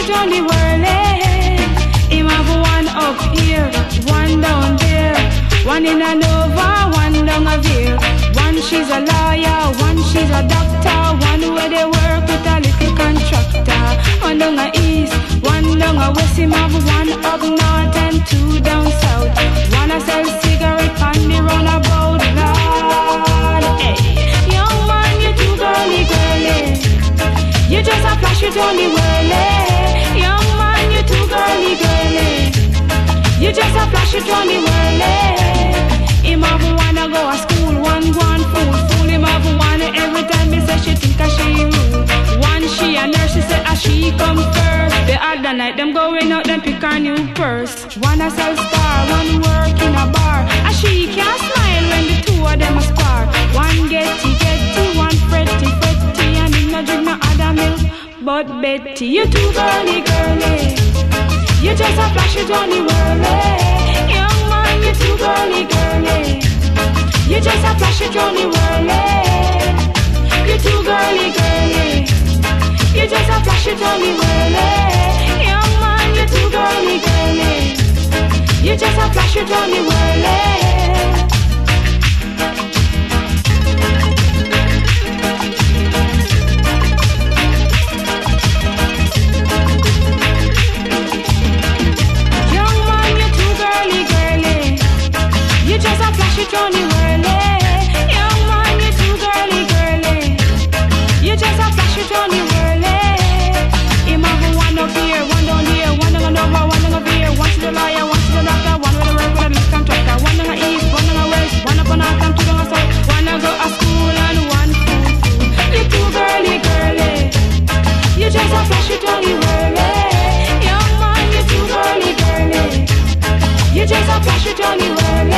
it on the world, Him have one up here, one down there, one in a Nova, one down a Veer. One she's a lawyer, one she's a doctor, one where they work with a little contractor. One down a east, one down a west, him have one up north and two down south. One a sell cigarette on the roundabout, Lord. Hey, young man, you too girly, girly. You just a flash it on the world, Young man, you too girly, girly. You just a flash it on the world, Him have wanna go to school, one fool. Him have one every time he say she think a she rude. One she a nurse, she say a she come first. The other night them going out, them pick a new purse. One a sell star, one work in a bar. A she can't smile when the two of them a spar. One getty, one fretty, and him no drink no other milk but Betty. You too girly, girly. You just a flash it on the world, Young man, you too girly, girly. You just a flash it on the world, You too girly, girly. You just a flash it on the world, Young man, you too girly, girly. You just a flash it on the world, You just a flash it on the world, Young man, you too girly, girly. You just a flash it on the world, Him have one up here, one down here, one down over, one down over here. One to the lawyer, one to the doctor, one with the work with a little contractor. One down the east, one down the west, one up on north and two down the south. One to go to school and one fool. You too girly, girly. You just a flash it on the world, Young man, you too girly, girly. You just a flash it on the world,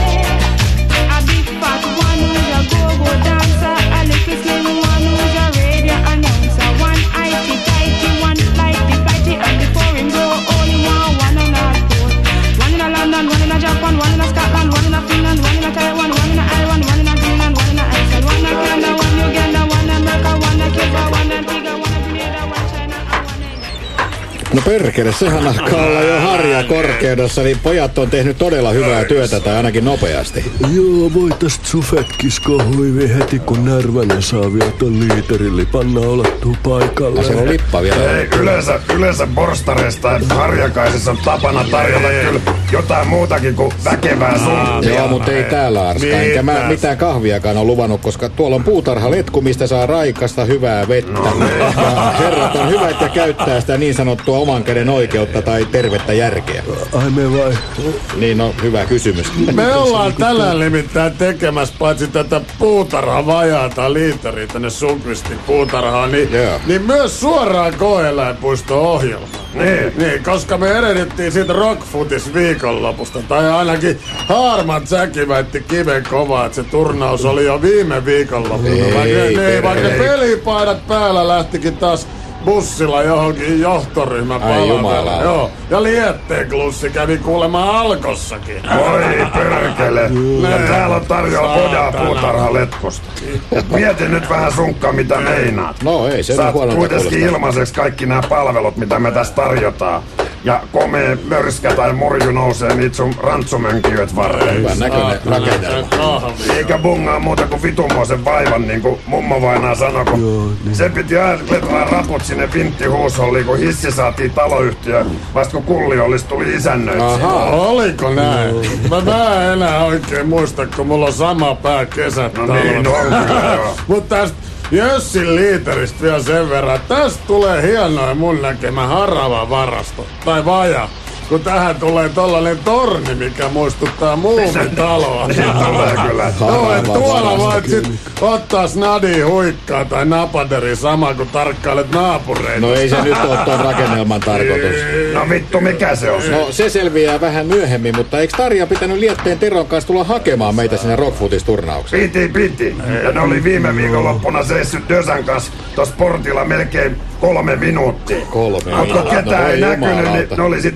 A big fat one who's a go-go dancer, a little slim one who's a radio announcer. One IT-tighty, one flighty, and before him grow only one on our court. One in a London, one in a Japan, one in a Scotland, one in a Finland, one in a Taiwan, one in a Ireland, one in a Greenland, one in a Iceland, one in Canada, one in Uganda, one in America, one in Cuba, one in Antigua, one in Grenada, one in China, and one in... No perkele, sehän alkaa olla jo harja korkeudessa, niin pojat on tehnyt todella hyvää työtä tai ainakin nopeasti. Joo, voitais Tsufetkis kohuivi heti kun Närvänen saa vielä ton liiterille, panna olettuu paikalle. Se on lippa vielä. Ei, yleensä borstareista ja harjakaisissa on tapana tarjota kyllä jotain muutakin kuin väkevää sumpia. Joo, mutta ei täällä Arska, enkä mä mitään kahviakaan on luvannut, koska tuolla on puutarhaletku, mistä saa raikasta hyvää vettä. Ja herrat on hyvät ja käyttää sitä niin sanottua oman käden oikeutta tai tervettä järkeä. Ai me vai? Niin, no hyvä kysymys. Me ollaan tänään nimittäin tekemässä paitsi tätä puutarhan vajaata liiteriä tänne Sundqvistin puutarhaan, niin myös suoraan koe-eläinpuisto-ohjelma. Niin, koska me erehdittiin siitä Rockfootis viikonlopusta, tai ainakin Harman Jacki väitti kiven kovaa, että se turnaus oli jo viime viikonloppuna. Vaikka ne pelipaidat päällä lähtikin taas bussilla johonkin johtoryhmän palaveluun. Joo, ja Lietteen Klussi kävi kuulemma Alkossakin. Voi perkele. Ja täällä on tarjolla pojaa puutarhaletkosta. Mieti nyt vähän sunkkaa, mitä meinaat. No ei se saat kuitenkin ilmaiseksi kaikki nämä palvelut, mitä me tässä tarjotaan. Ja komea mörskä tai morju nousee niitä sun rantsumönkijöt varten. Hyvän näköinen rakennelma. Eikä bungaa muuta kuin vitunmoisen vaivan, niin kuin mummo vainaa sanoi, kun se piti ajatella raput sinne vinttihuusholliin, kun hissi saatiin taloyhtiöön, vasta kun Kulli tuli isännöiksi. Oliko näin? Mä en enää oikein muista, kun mulla on sama pää kesät. No niin, on kyllä joo. Mut tästä Jössin liiteristä vielä sen verran. Tästä tulee hienoin mun näkemä harava varasto. Tai vaja. Kun tähän tulee tollanen torni, mikä muistuttaa muumintaloa. Niin tulee kyllä. Tuolla voit sit ottaa snadi huikkaa tai napaderi sama kun tarkkailet naapureita. No ei se nyt ole tuon rakennelman tarkoitus. No vittu, mikä se on? No se selviää vähän myöhemmin, mutta eikö Tarja pitänyt Lietteen Teron kanssa tulla hakemaan meitä sinne Rockfootis-turnaukseen? Piti. Ja ne oli viime viikonloppuna seissyt Dösan kanssa tuossa portilla melkein 3 minuuttia. 3 minuuttia. Mutta ketään ei näkynyt, niin ne oli sit lähtenyt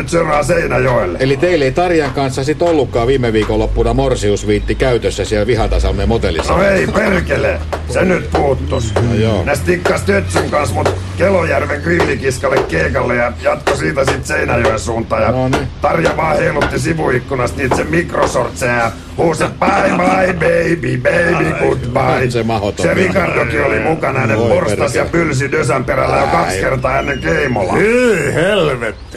nyt seuraa Seinäjoelle. Eli teille ei Tarjan kanssa sit ollutkaan viime viikonloppuna Morsiusviitti käytössä siellä Vihatasalmen motellissa? No ei perkele, se nyt puuttus. No joo. Ne stikkas Tötsyn kanssa mut Kelojärven grillikiskalle keikalle ja jatko siitä sit Seinäjoen suuntaan. Ja Tarja vaan heilutti sivuikkunasta niitä se mikrosortseja ja huusi bye bye baby, baby goodbye. Se Ricardokin oli mukana, hänen porstas ja pylsi Dösän perällä jo 2 kertaa ennen Keimolaa. Hyi helvetti.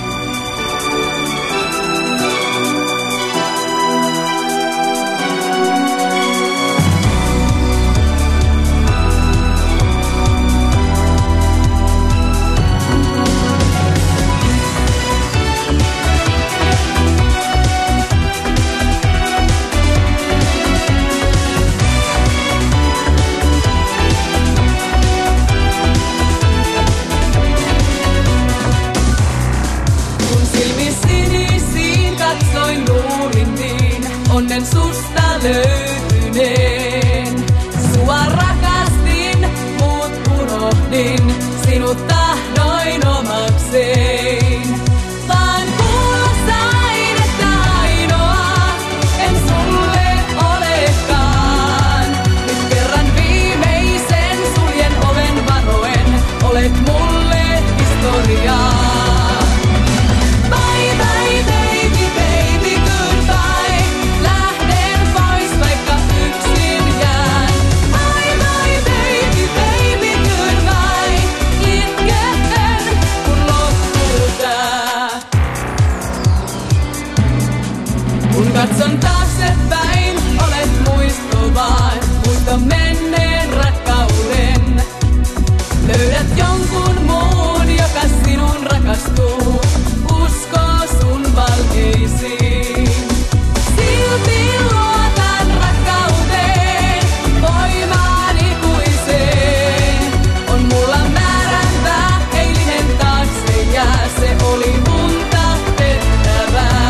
löytyneen. Sua rakastin, mut unohdin, sinut tahdoin omakseen. Vaan kuulla sain, että ainoa en sulle olekaan. Nyt kerran viimeisen suljen oven varoen, olet mulle historiaa. Katson taaksepäin, olet muisto vaan, muista menneen rakkauden. Löydät jonkun muun, joka sinun rakastuu, uskoo sun valkeisiin. Silti luotan rakkauteen, voimaan ikuiseen. On mulla määräntä, eilinen taakse jää, se oli unta pettävää.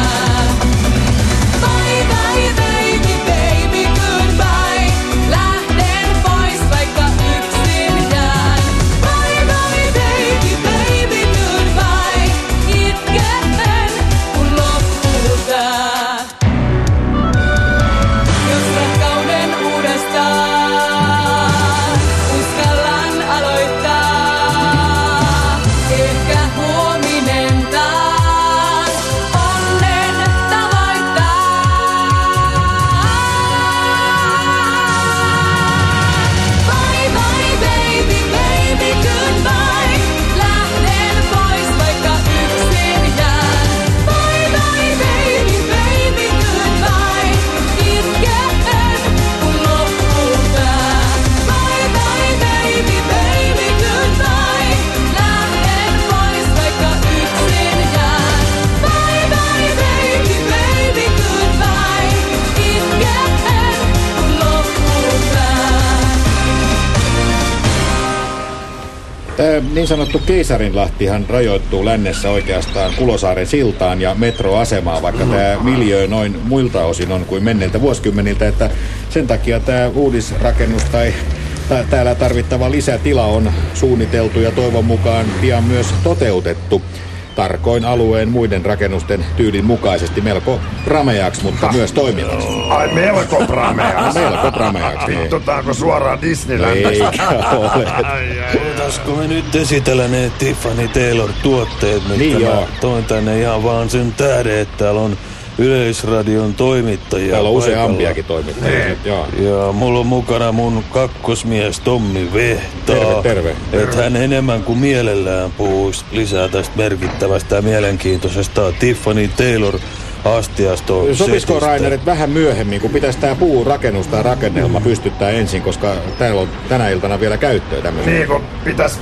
Niin sanottu Keisarinlahtihan rajoittuu lännessä oikeastaan Kulosaaren siltaan ja metroasemaan, vaikka tämä miljöö noin muilta osin on kuin menneiltä vuosikymmeniltä, että sen takia tämä uudisrakennus tai täällä tarvittava lisätila on suunniteltu ja toivon mukaan pian myös toteutettu. Tarkoin alueen muiden rakennusten tyylin mukaisesti melko prameaksi, mutta myös toimivaksi. Ai melko prameaksi? Melko prameaksi. Vittutaanko suoraan Disneylandista? Eikä ole. Voitaisko me nyt esitellä ne Tiffany Taylor-tuotteet, mitkä niin mä toin tänne ihan vaan sen tähden, että täällä on Yleisradion toimittajia. Täällä on useampiakin toimittajia. Ja mulla on mukana mun kakkosmies Tommi Vehtaa. Terve. Että hän enemmän kuin mielellään puhuisi lisää tästä merkittävästä ja mielenkiintoisesta Tiffany Taylor astiasto. Sopisiko Rainer, että vähän myöhemmin, kun pitäisi tää puurakennus tai rakennelma pystyttää ensin, koska täällä on tänä iltana vielä käyttöä tämmöistä. Niin, kun pitäisi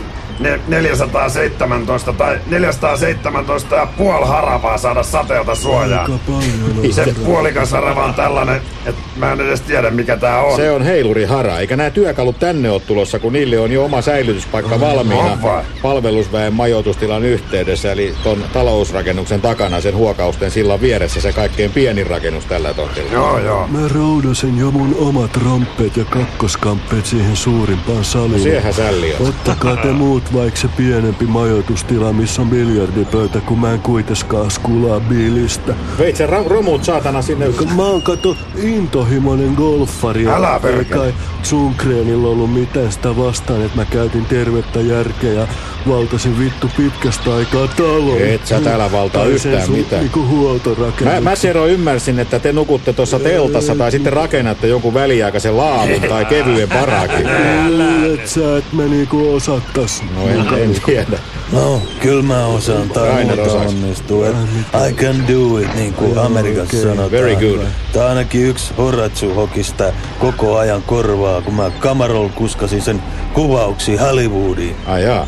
417 tai 417,5 haravaa saada sateelta suojaan. Se puolikas harava on tällainen, että mä en edes tiedä mikä tää on. Se on heilurihara, eikä nämä työkalut tänne ole tulossa, kun niille on jo oma säilytyspaikka valmiina palvelusväen majoitustilan yhteydessä, eli ton talousrakennuksen takana sen huokausten sillan vieressä se kaikkein pienin rakennus tällä tontilla. Joo. Mä roudasin jo mun omat romppeet ja kakkoskamppeet siihen suurimpaan saliin. No siehän sälli on. Ottakaa te muut sit vaikka se pienempi majoitustila, missä on biljardipöytä, kun mä en kuitenkaan skulaa biilistä. Veit sen romut saatana sinne. Mä oon kato intohimoinen golfari. Älä perkele. Ei kai Sundgrenilla ollut mitään sitä vastaan, että mä käytin tervettä järkeä ja valtasin vittu pitkästä aikaa talon. Et sä täällä valtaa yhtään mitään. Niinku huoltorakennuksen. Mä Sero ymmärsin, että te nukutte tuossa teltassa tai sitten rakennatte jonkun väliaikaisen laavun tai kevyen barakin. Et sä et mä niinku osattas. No en tiedä. No, kyllä mä osaan tai muuta onnistuu. I can do it, niin kuin Amerikassa sanotaan. Very good. Tää on ainakin yksi Horatsu Hokista koko ajan korvaa, kun mä kamarol kuskasin sen kuvauksiin Hollywoodiin. Ai jaa.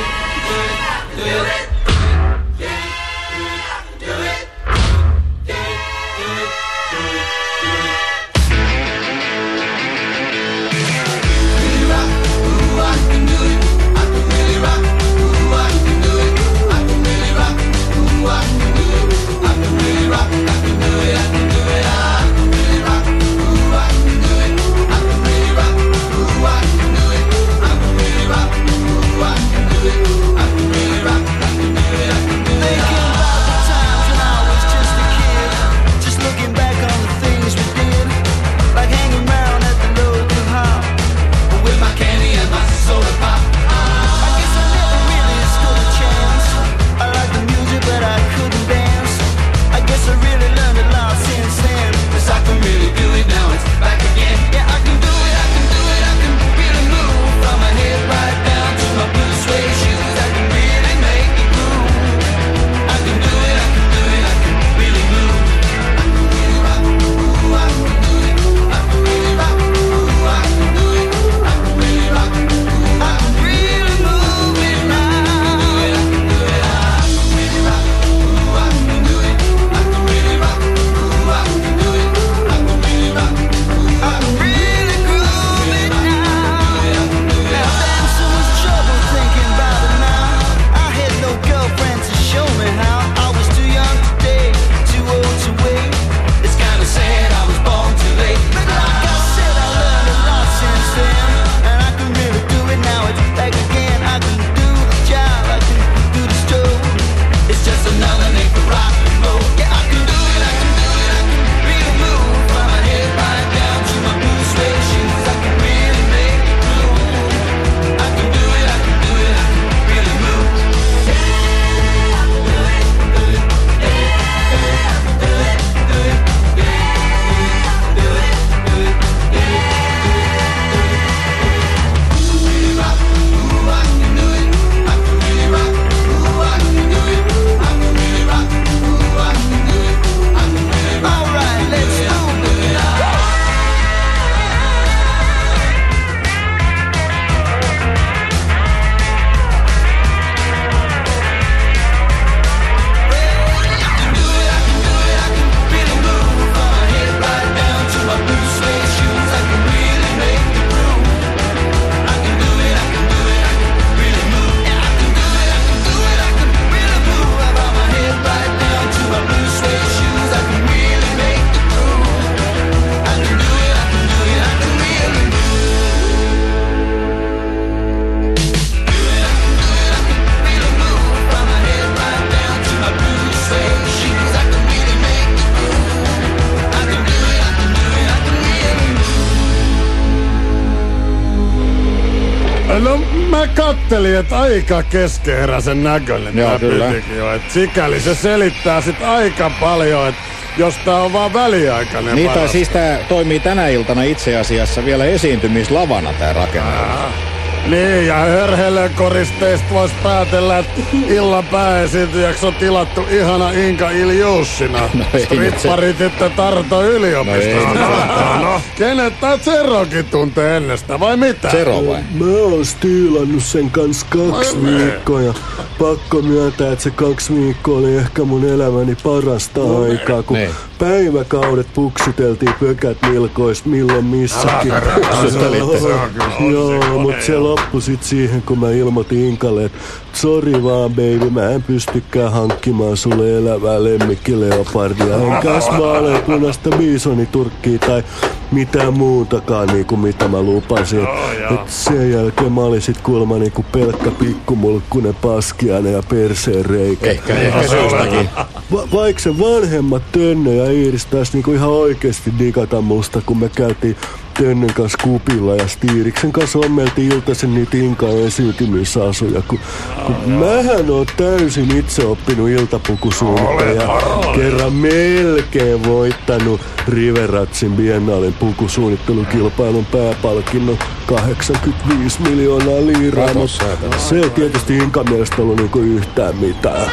No mä kattelin, että aika keskeneräisen näköinen tää pitikin jo. Et sikäli se selittää sit aika paljon, että jos tää on vaan väliaikainen niin, tai siis tää toimii tänä iltana itse asiassa vielä esiintymislavana tää rakennus. Niin, ja hörhelökoristeista vois päätellä, että illan pääesiintyjäksi on tilattu ihana Inka Iljussina. No Stripparit että Tarto yliopistoon. No, kenet tää Zerokin tuntee ennestä, vai mitä? Zero vai? Mä oon stiilannut sen kans 2 viikkoa ja pakko myöntää, että se 2 viikkoa oli ehkä mun elämäni parasta aikaa, kun päiväkaudet puksiteltiin pökät nilkois milloin missäkin. Joo, mut se loppui sit siihen, kun mä ilmoitin Inkalle, että sori vaan baby, mä en pystykään hankkimaan sulle elävää lemmikkileopardia. Enkäs vaaleanpunaista bisoniturkkia tai mitään muutakaan niinku mitä mä lupasin. Et sen jälkeen mä olin sit kuulemma niinku pelkkä pikkumulkkunen paskiainen ja perseen reikä. Ehkä syystäkin. Vaikka se vanhemmat Tönne ja Iiris taas niinku ihan oikeesti digata musta, kun me käytiin Tönnen kanssa kupilla ja Stiiriksen kanssa ommeltiin iltaisen niitä Inkan esiintymisasuja, kun mähän oon täysin itse oppinut iltapukusuunnittelija ja kerran melkein voittanut Riveratsin biennaalin pukusuunnittelukilpailun pääpalkinnon 85 miljoonaa liiraa, mutta se ei tietysti Inkan mielestä ollut niinku yhtään mitään.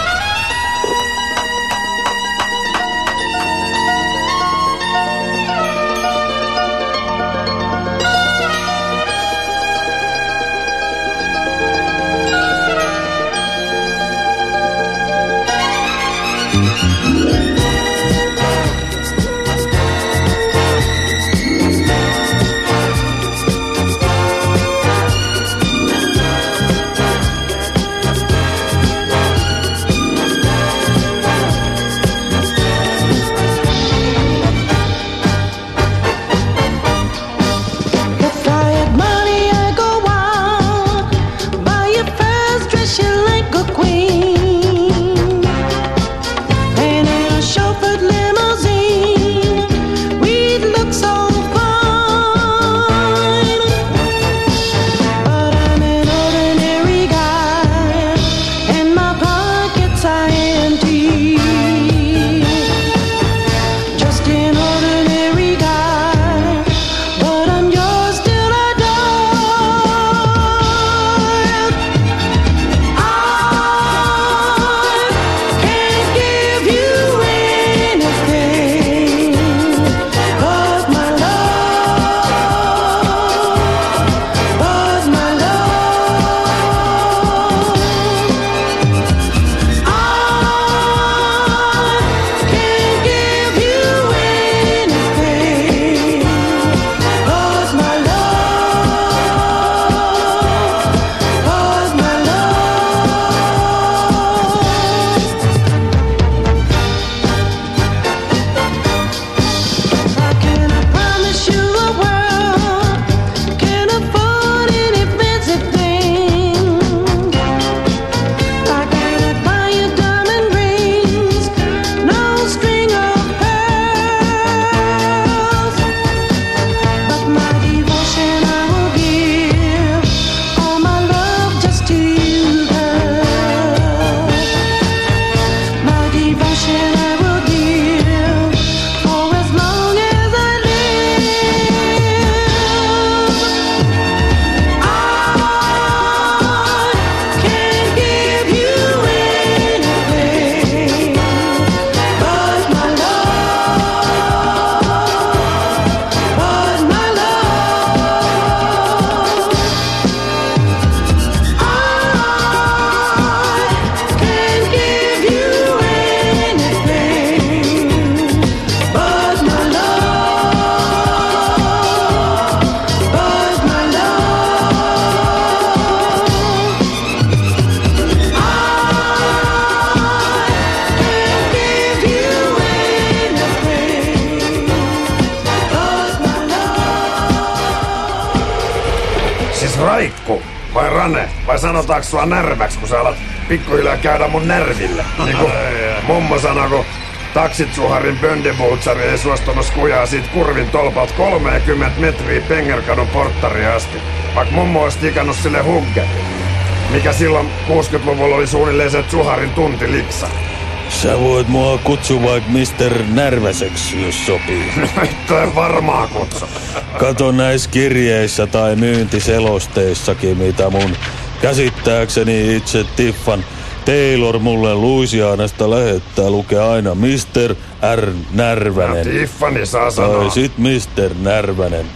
Raikku vai Rane? Vai sanotaanko sua närväks, kun sä alat pikkuhiljaa käydä mun närville? Niinku mummo sanoi, kun taksitsuharin Böndeboutsari ei suostunut skujaa siitä kurvin tolpalta 30 metriä Pengerkadun porttariin asti. Vaikka mummo olisi tikannut sille hugge, mikä silloin 60-luvulla oli suunnilleen se suharin tunti liksa. Sä voit mua kutsua vaikka Mr. Närväseksi, jos sopii. Toi varmaan kutsu. Kato näissä kirjeissä tai myyntiselosteissakin, mitä mun käsittääkseni itse Tiffan Taylor mulle Louisianasta lähettää, lukee aina Mr. R. Närvänen. Tiffany saa sanoa. Tai sit Mr. Närvänen.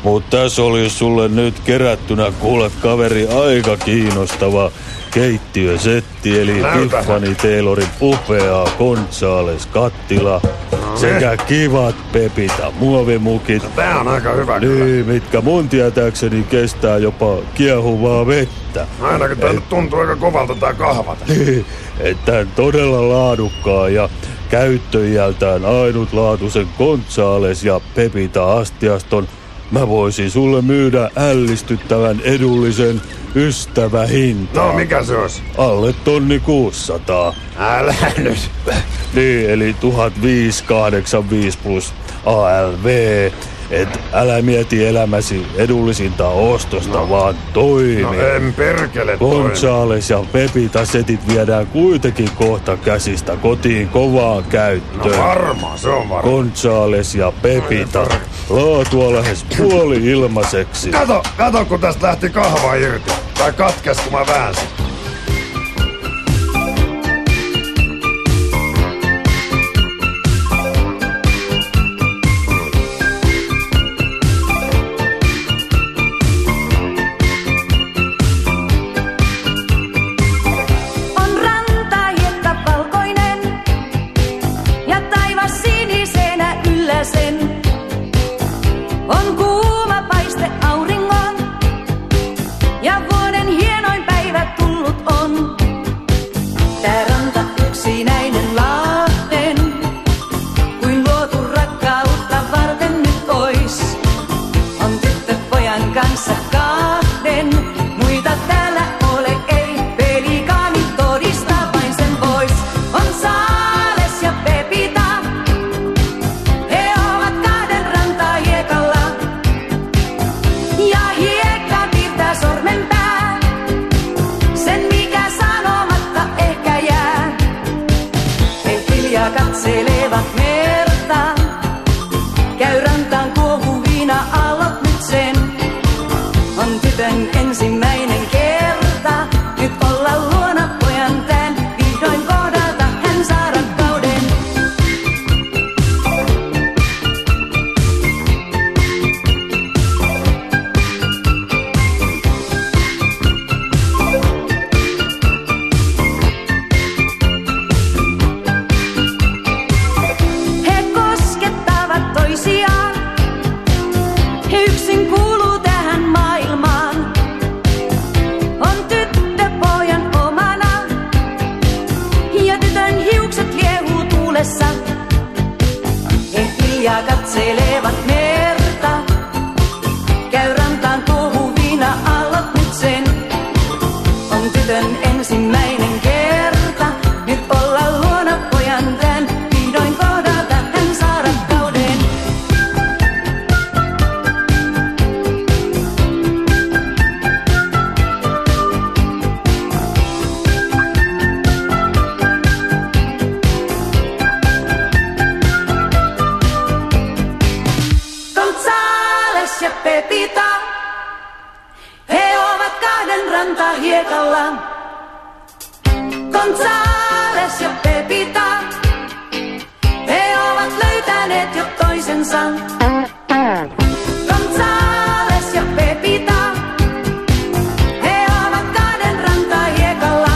Mutta tässä olisi sulle nyt kerättynä, kuule kaveri, aika kiinnostava keittiösetti, eli Tiffany Taylorin upeaa Gonzales-kattila sekä kivat Pepita muovimukit. Tää on aika hyvä niin, mitkä mun tietääkseni kestää jopa kiehuvaa vettä. Ainakin tää nyt tuntuu aika kovalta tää kahvata. Että todella laadukkaan ja käyttöiältään ainutlaatuisen Gonzales ja Pepita astiaston mä voisin sulle myydä ällistyttävän edullisen ystävähintaan. No, mikä se olisi? Alle 1600. Älä nyt. Niin, eli 1585 plus ALV. Et älä mieti elämäsi edullisinta ostosta, vaan toimi. No en perkele Gonzales ja Pepita setit viedään kuitenkin kohta käsistä kotiin kovaan käyttöön. No varmaan, se on varmaan. Gonzales ja Pepita. Laatua lähes puoli ilmaiseksi. Kato kun tästä lähti kahva irti. Tai katkes kun mä väänsin. Gonzales ja Pepita, he ovat löytäneet jo toisensa. Gonzales ja Pepita, he ovat kahden rantahiekalla.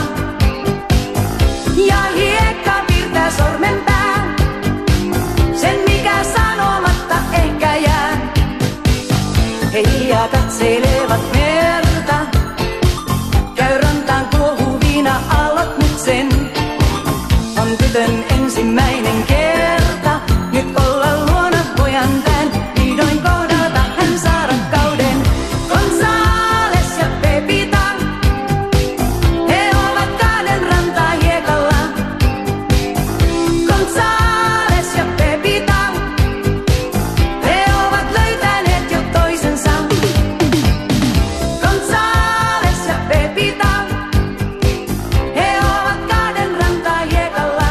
Ja hiekka piirtää sormenpää, sen mikä sanomatta ehkä jää. He hiljaa katselevat merta, käy rantaan kuohuviina aallot nyt sen. On tytön ensimmäinen kerta, nyt olla luona pojan tän. Vihdoin kohdata hän saa rakkauden. Gonzales ja Pepita, he ovat kahden rantahiekalla. Gonzales ja Pepita, he ovat löytäneet jo toisensa. Gonzales ja Pepita, he ovat kahden rantahiekalla.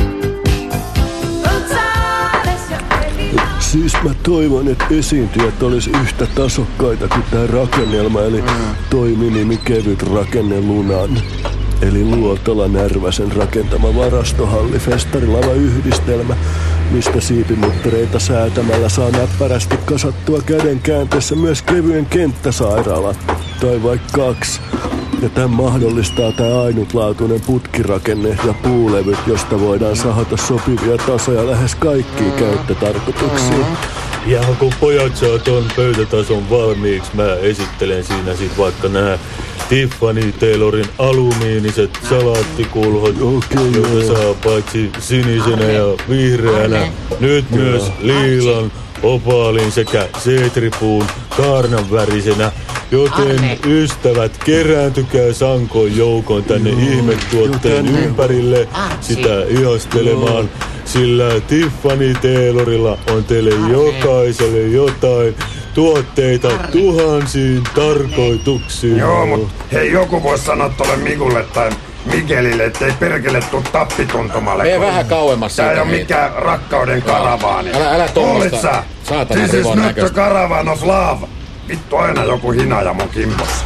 Gonzales ja Pepita. Siis mä toivon, että esiintyjät olisi yhtä tasokkaita kuin tää rakennelma, eli toiminimi kevyt rakennelunan. eli Luotola Närväsen rakentama varastohalli-festarilava-yhdistelmä, mistä siipimuttereita säätämällä saa näppärästi kasattua käden käänteessä myös kevyen kenttäsairaala, tai vaikka 2. Ja tämän mahdollistaa tämä ainutlaatuinen putkirakenne ja puulevyt, josta voidaan sahata sopivia tasoja lähes kaikkiin käyttötarkoituksiin. Ja kun pojat saa ton pöytätason valmiiksi, mä esittelen siinä sit vaikka nää Tiffany Taylorin alumiiniset salaattikulhot, joita saa paitsi sinisenä ja vihreänä, nyt myös liilan, opaalin sekä seetripuun kaarnanvärisenä. Joten ystävät, kerääntykää sankoin joukon tänne ihmetuotteen ympärille sitä ihastelemaan, sillä Tiffany Taylorilla on teille jokaiselle jotain tuotteita tuhansiin tarkoituksiin. Joo, mut hei, joku vois sanoa tolle Mikulle tai Mikelille, ettei perkele tuu tappituntumalle. Mene vähän kauemmas siitä. Tää ei oo mikään rakkauden karavaani. Älä tuommoista saatana rivon näköistä. This is not the caravan of love. Vittu aina joku hinaaja mun kimpossa.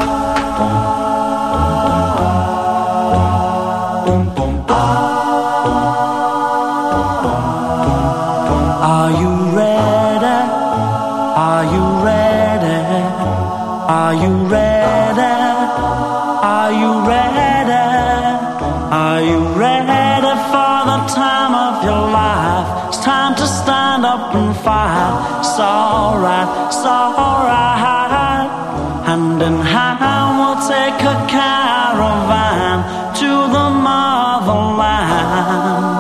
Are you ready? Are you ready? Are you ready? Are you ready? Are you ready for the time of your life? It's time to stand up and fight. It's alright, it's alright. Hand in hand we'll take a caravan to the motherland.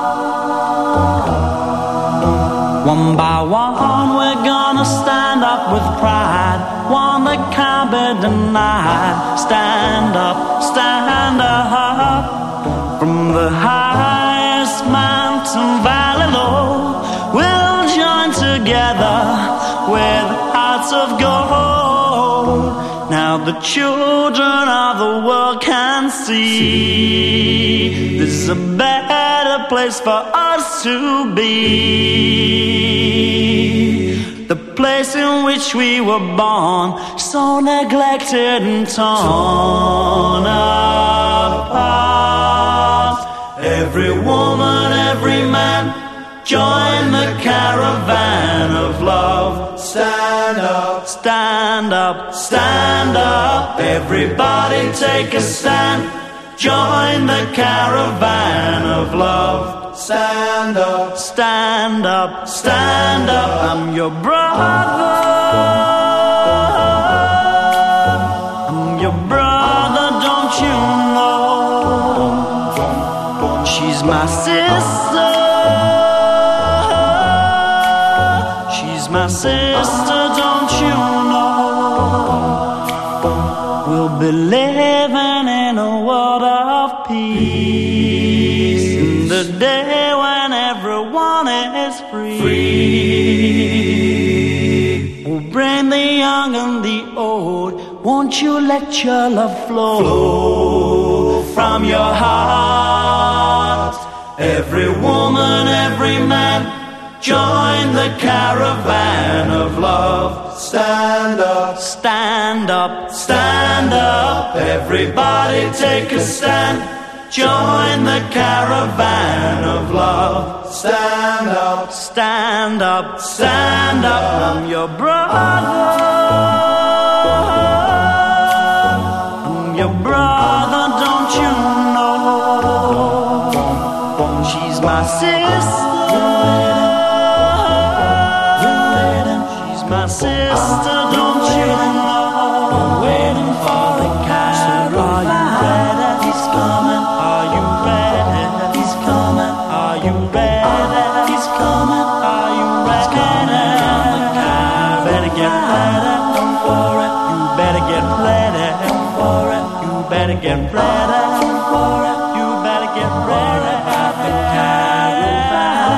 One by one we're gonna stand up with pride, one that can't be denied. Stand up, stand up. From the highest mountain valley low, we'll join together with hearts of gold. Now the children of the world can see this is a better place for us to be. The place in which we were born, so neglected and torn apart. Every woman, every man, join the caravan of love. Stand up, stand up, stand up. Everybody take a stand. Join the caravan of love. Stand up, stand up, stand up. I'm your brother. I'm your brother, don't you know? She's my sister. She's my sister, don't you know? We'll be living in a world of peace, in the day when everyone is free. We'll bring the young and the old. Won't you let your love flow from your heart? Every woman, every man, join the caravan of love. Stand up, stand up, stand up. Everybody take a stand. Join the caravan of love. Stand up, stand up, stand up. I'm your brother. I'm your brother, don't you know? She's my sister. My sister, don't you know? I'm waiting for the caravan. Are you ready? He's coming. Are you ready? He's coming. Are you ready? He's coming. Are you ready? Better get ready for it. You better get ready for it. You better get ready for it. You better get ready for the caravan.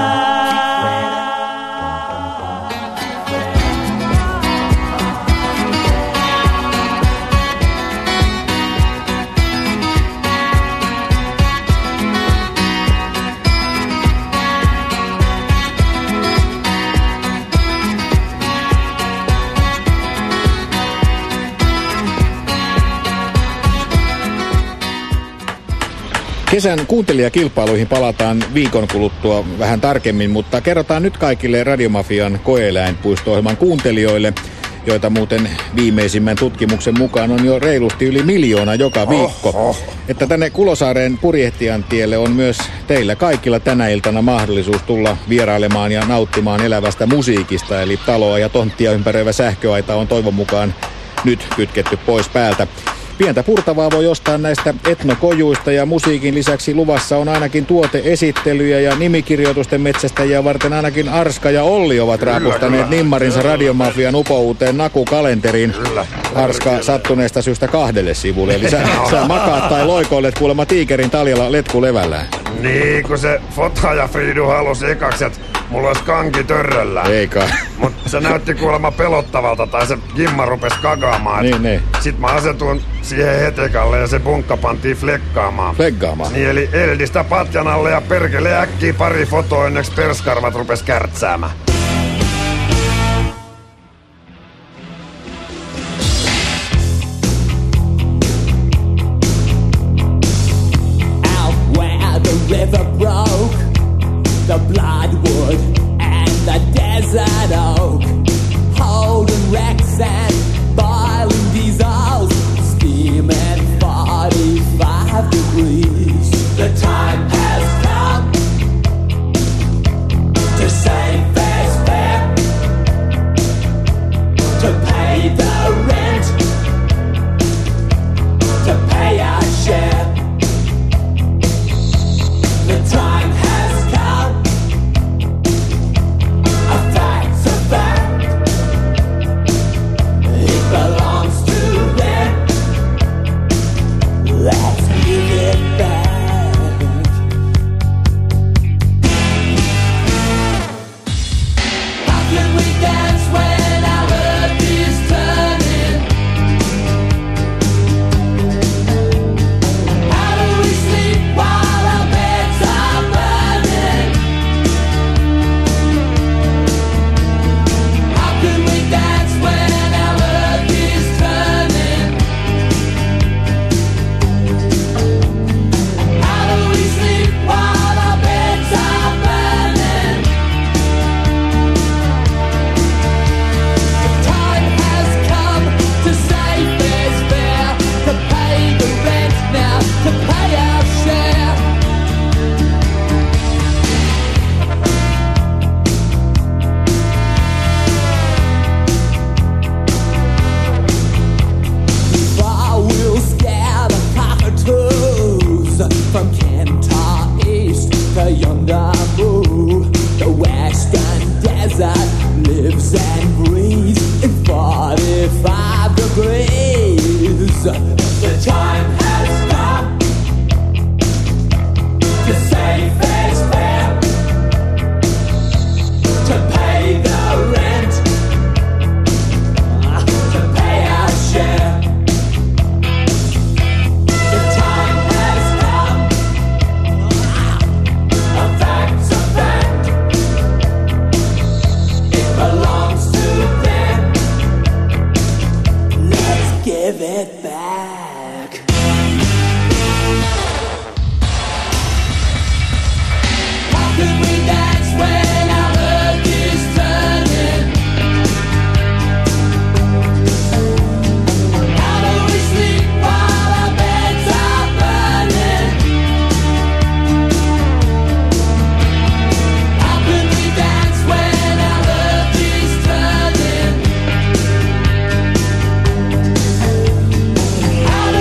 Kesän kuuntelijakilpailuihin palataan viikon kuluttua vähän tarkemmin, mutta kerrotaan nyt kaikille Radiomafian koe-eläinpuisto-ohjelman kuuntelijoille, joita muuten viimeisimmän tutkimuksen mukaan on jo reilusti yli 1 miljoona joka viikko. Että tänne Kulosaareen Purjehtijan tielle on myös teillä kaikilla tänä iltana mahdollisuus tulla vierailemaan ja nauttimaan elävästä musiikista, eli taloa ja tonttia ympäröivä sähköaita on toivon mukaan nyt kytketty pois päältä. Pientä purtavaa voi ostaa näistä etnokojuista ja musiikin lisäksi luvassa on ainakin tuoteesittelyjä ja nimikirjoitusten metsästäjiä varten ainakin Arska ja Olli ovat raapustaneet nimmarinsa Radiomafian upouuteen nakukalenteriin. Arska sattuneesta syystä 2 sivulle, eli sä makaat tai loikoilet kuulemma tiikerin taljalla letkulevällään. Niin, kun se Fotha ja Friidu halusi ekaksi, että mulla olisi kanki törröllään. Eikä. Mut se näytti kuulemma pelottavalta, tai se Gimma rupesi kakaamaan. Niin. Sit mä asetuin siihen hetekalle ja se bunkka pantiin flekkaamaan. Flekkaamaan? Niin, eli Eldistä patjan alle ja perkele äkkiä pari fotoa enneks perskarvat rupes kärtsäämään. River broke, the bloodwood and the desert oak, holding wrecks and boiling diesels, steaming 45 degrees. The time has come to save fair's fare, to pay the rent, to pay our share. The time has come. A fact's a fact. It belongs to them. Let's give it back. How can we dance when our earth is turning? How do we sleep while our beds are burning? How can we dance when our earth is turning? How do we sleep while our beds are burning? The time has come to save fair's fair, to pay the rent now, to pay our share. I will scare the cockatoos from Kentar East to yonder Moo. The western desert lives and breathes in 45 degrees. The time has come to save fair's fair, to pay the rent, to pay our share. The time has come. A fact's a fact. It belongs to them. Let's give it back. How can we dance when our earth is turning? How do we sleep while our beds are burning? How can we dance when our earth is turning? How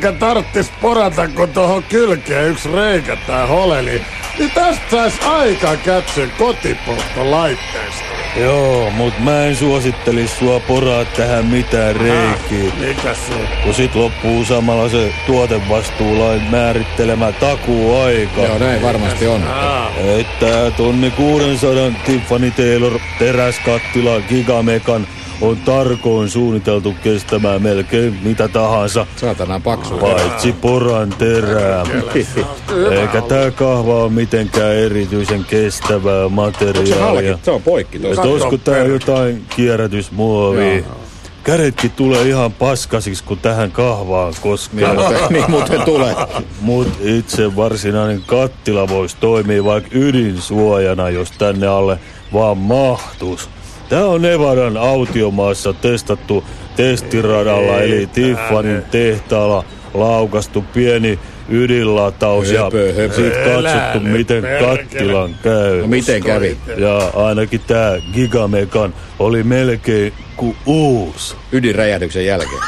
eikä tarttis porata, kun tuohon kylkeen yksi reikä tää holeli. Niin tästä sais aika kätsyn kotipolttolaitteesta. Joo, mut mä en suosittelis sua poraa tähän mitään reikiä. Mikä se? Kun sit loppuu samalla se tuotevastuulain määrittelemä takuaika. Joo, näin varmasti on. Että tonni 600 Tiffany Taylor teräskattila Gigamekan on tarkoin suunniteltu kestämään melkein mitä tahansa. Saatanan paksu. Paitsi poran terää. Eikä tää kahva ole mitenkään erityisen kestävää materiaalia. Se on poikki tosta. Olisiko tää jotain kierrätysmuovia? Kädetkin tulee ihan paskasiksi, kun tähän kahvaan koskee. Niin muuten tulee. Mut itse varsinainen kattila voisi toimia vaikka ydinsuojana, jos tänne alle vaan mahtus. Tää on Nevadan autiomaassa testattu testiradalla, eli Tiffanyn tehtaalla laukastu pieni ydinlataus ja sit katsottu, miten kattilan käy. No miten kävi? Ja ainakin tää Gigamekan oli melkein kuin uusi. Ydinräjähdyksen jälkeen.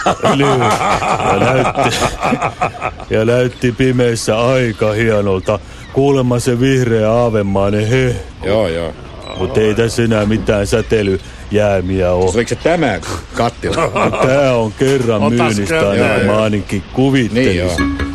Ja näytti pimeissä aika hienolta. Kuulemma se vihreä aavemainen hehku. Joo. Mutta ei tässä enää mitään säteilyjäämiä ole. Oliko se tämä kattila? Tää on kerran myynnistä aina, kun mä ainakin kuvittelisin. Niin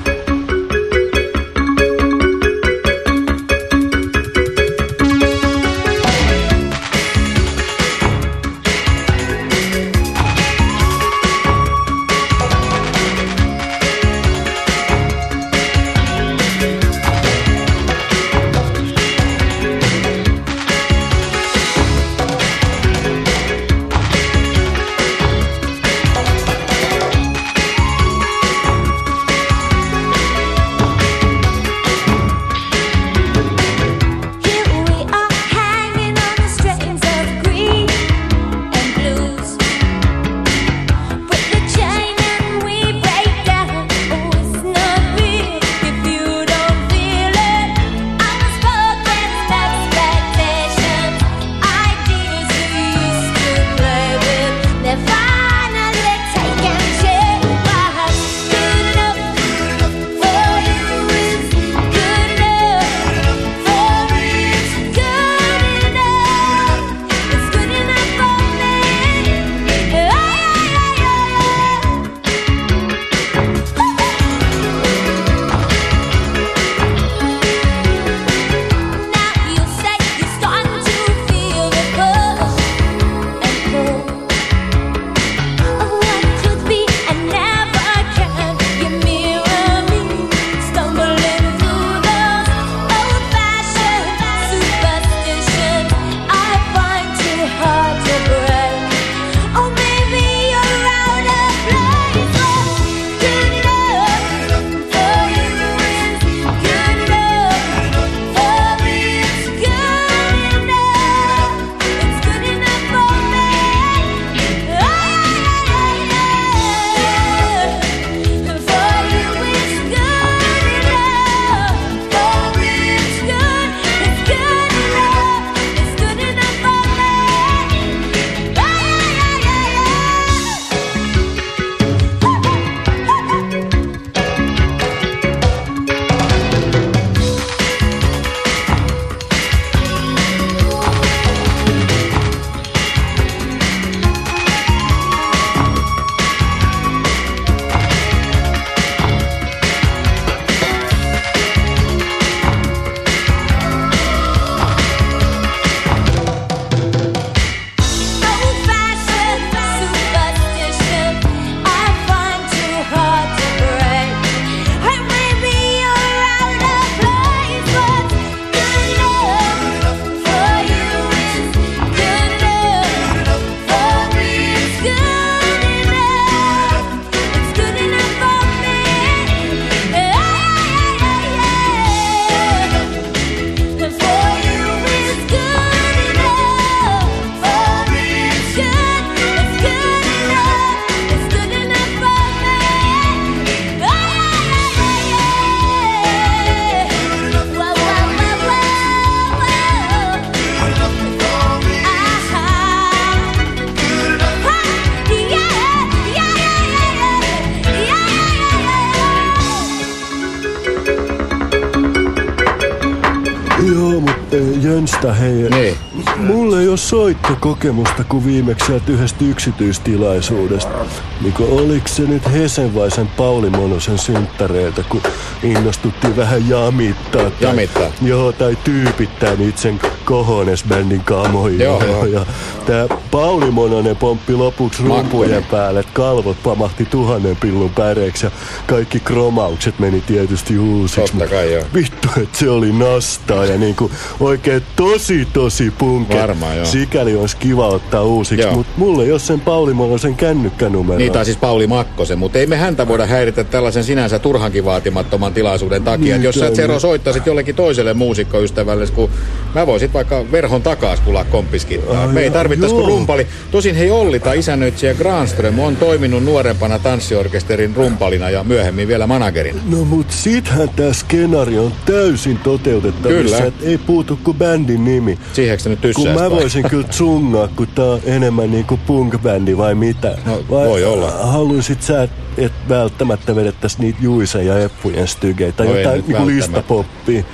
Jönstä, hei. Niin. Mulla ei ole soittokokemusta kuin viimeksi sieltä yhdestä yksityistilaisuudesta. Niinku oliks se nyt Hesen vai sen Pauli Monosen synttäreiltä, kun innostuttiin vähän jamittaa. Jamittaa? Joo, tai tyypittää niitä sen Kohones-bändin kamoja. Joo. Ja tää Pauli Mononen pomppi lopuksi rumpujen päälle, että kalvot pamahti 1000 pillun päreiksi ja kaikki kromaukset meni tietysti uusiksi. Totta kai, joo. Vittu, että se oli nastaa ja niinku oikein tosi punke. Varmaan, joo. Sikäli olisi kiva ottaa uusiksi, mutta mulla ei ole sen Pauli Monosen kännykkänumero. Niin, tai siis Pauli Makkosen, mutta ei me häntä voida häiritä tällaisen sinänsä turhankin vaatimattoman tilaisuuden takia. Niin, jos sä et Sero soittaisit jollekin toiselle muusikkoystävälle, kun mä voisit vaikka verhon takaa kulaa komppiskittaa. Me ei tarvittaisi kuin rumpali. Tosin hei Olli tai isännöitsijä Granström on toiminut nuorempana tanssiorkesterin rumpalina ja myöhemmin vielä managerina. No mut sittenhän tää skenaario on täysin toteutettavissa, että ei puutu kuin bändin nimi. Siihenkö nyt tyssäis? Kun mä voisin kyllä tsungaa, kun tää on enemmän niinku punk-bändi vai mitä? No voi olla. Haluisit sä, et välttämättä vedettäis niitä Juisen ja Eppujen stygeitä, no jotain niinku listapoppia.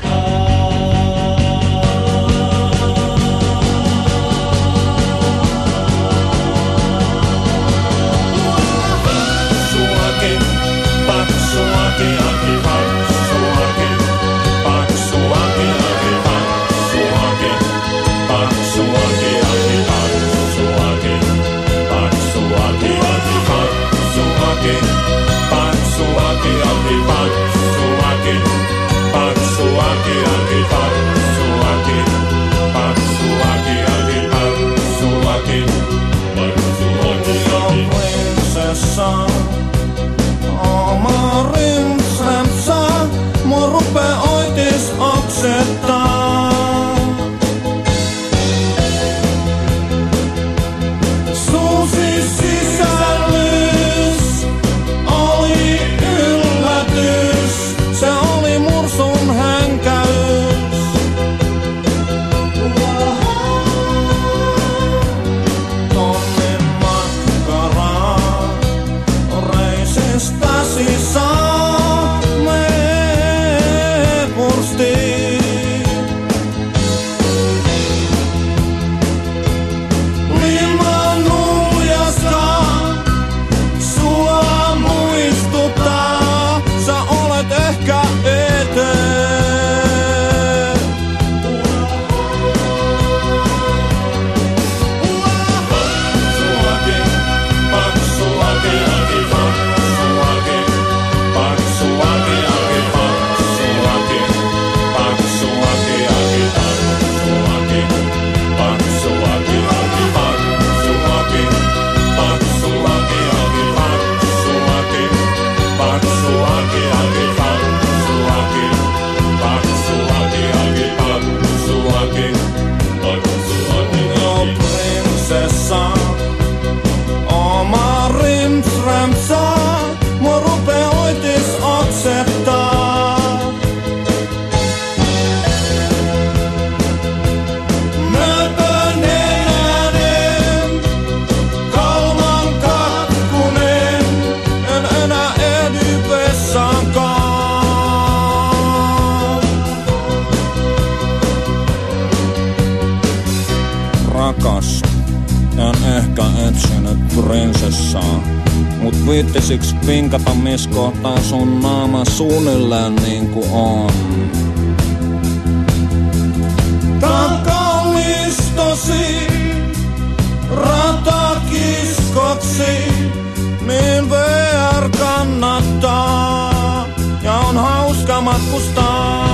Mut viittisiks pinkata miskohtaa sun naama suunnilleen niinku on? Takalistosi ratakiskoksi, niin VR kannattaa ja on hauska matkustaa.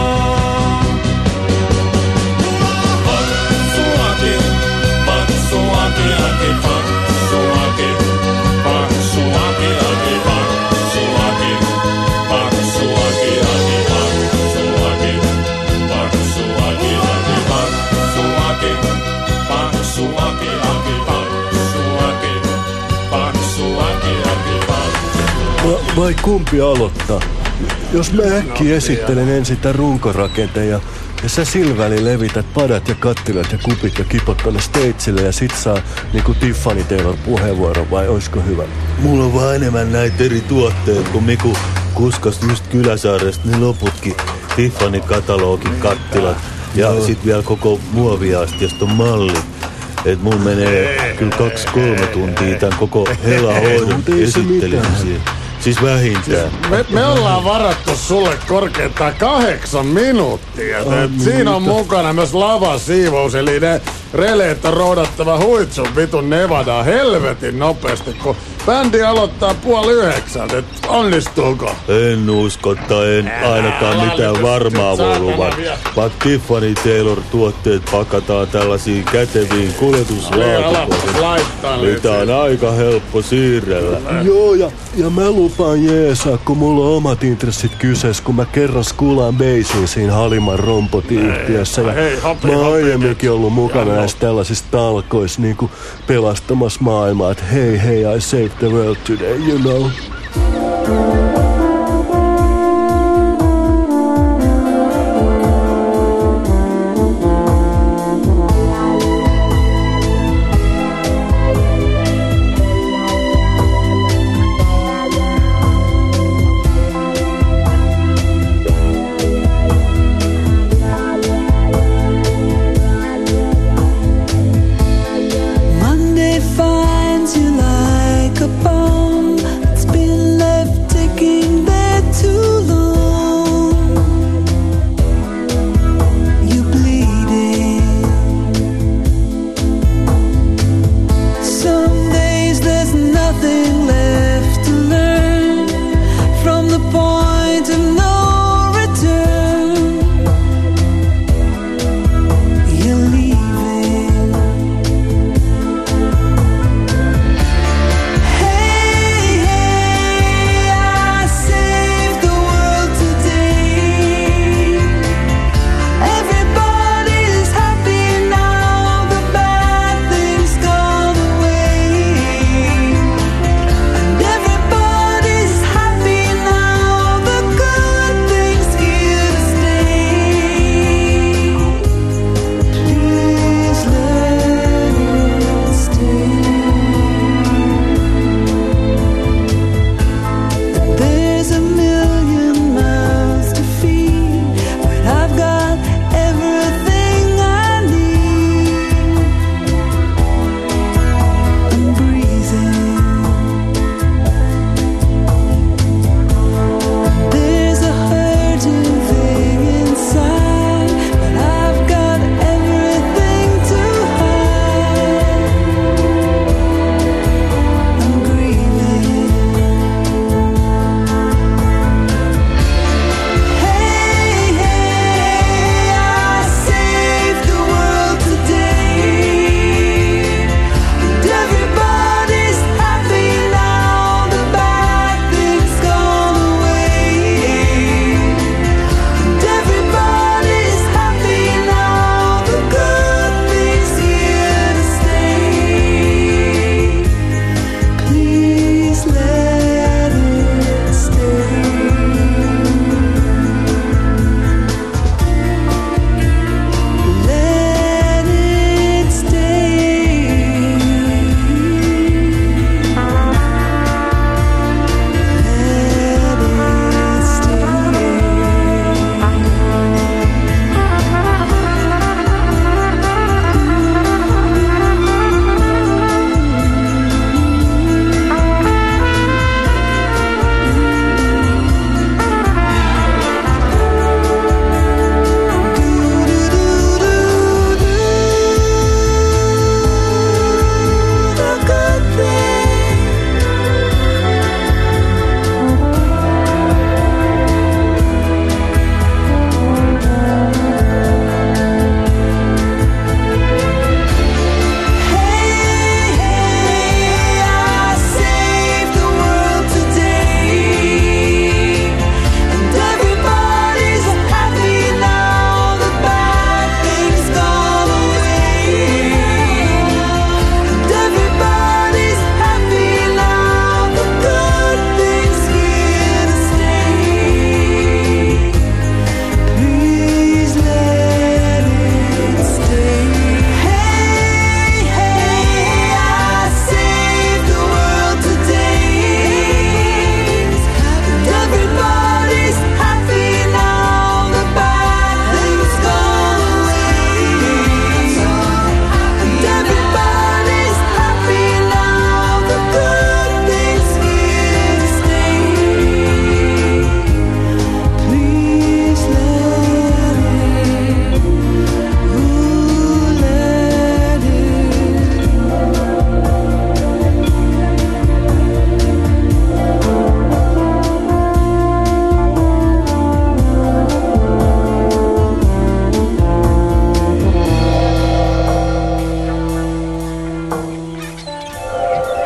Vai kumpi aloittaa? Jos mä äkkiä esittelen ensin tän runkorakenteen ja sä Silväli levität padat ja kattilat ja kupit ja kipot tonne stageille ja sit saa niinku Tiffany Taylor puheenvuoron, vai oisko hyvä? Mulla on vaan enemmän näitä eri tuotteet, kun Miku kuskas just Kyläsaaresta, niin loputkin Tiffany-katalogin kattilat Ja sit vielä koko muoviastiasta on malli. Et mun menee kyllä 2-3 tuntia tän koko helahoidon esittelemiseen. Siis vähintään. Me ollaan varattu sulle korkeintaan 8 minuuttia. Siinä on mukana myös lavasiivous, eli ne releet on roudattava huitsun vitun Nevada helvetin nopeasti, kun bändi aloittaa 8:30. Et onnistuuko? En usko, tai en ainakaan mitään varmaa voi luvata. Vaikka Tiffany Taylor tuotteet pakataan tällaisiin käteviin kuljetuslaatikoihin, mitä on aika helppo siirrellä. Joo, ja mä lupaan jeesaa, kun mulla on omat intressit kyseessä, kun mä kerran skulaan beissiin siinä Haliman rompotiyhtiössä. Ja mä oon aiemminkin ollut mukana näissä tällaisissa talkoissa, niinku pelastamassa maailmaa, että hei, I saved the world today, you know. Monday finds you like a bomb. It's been left ticking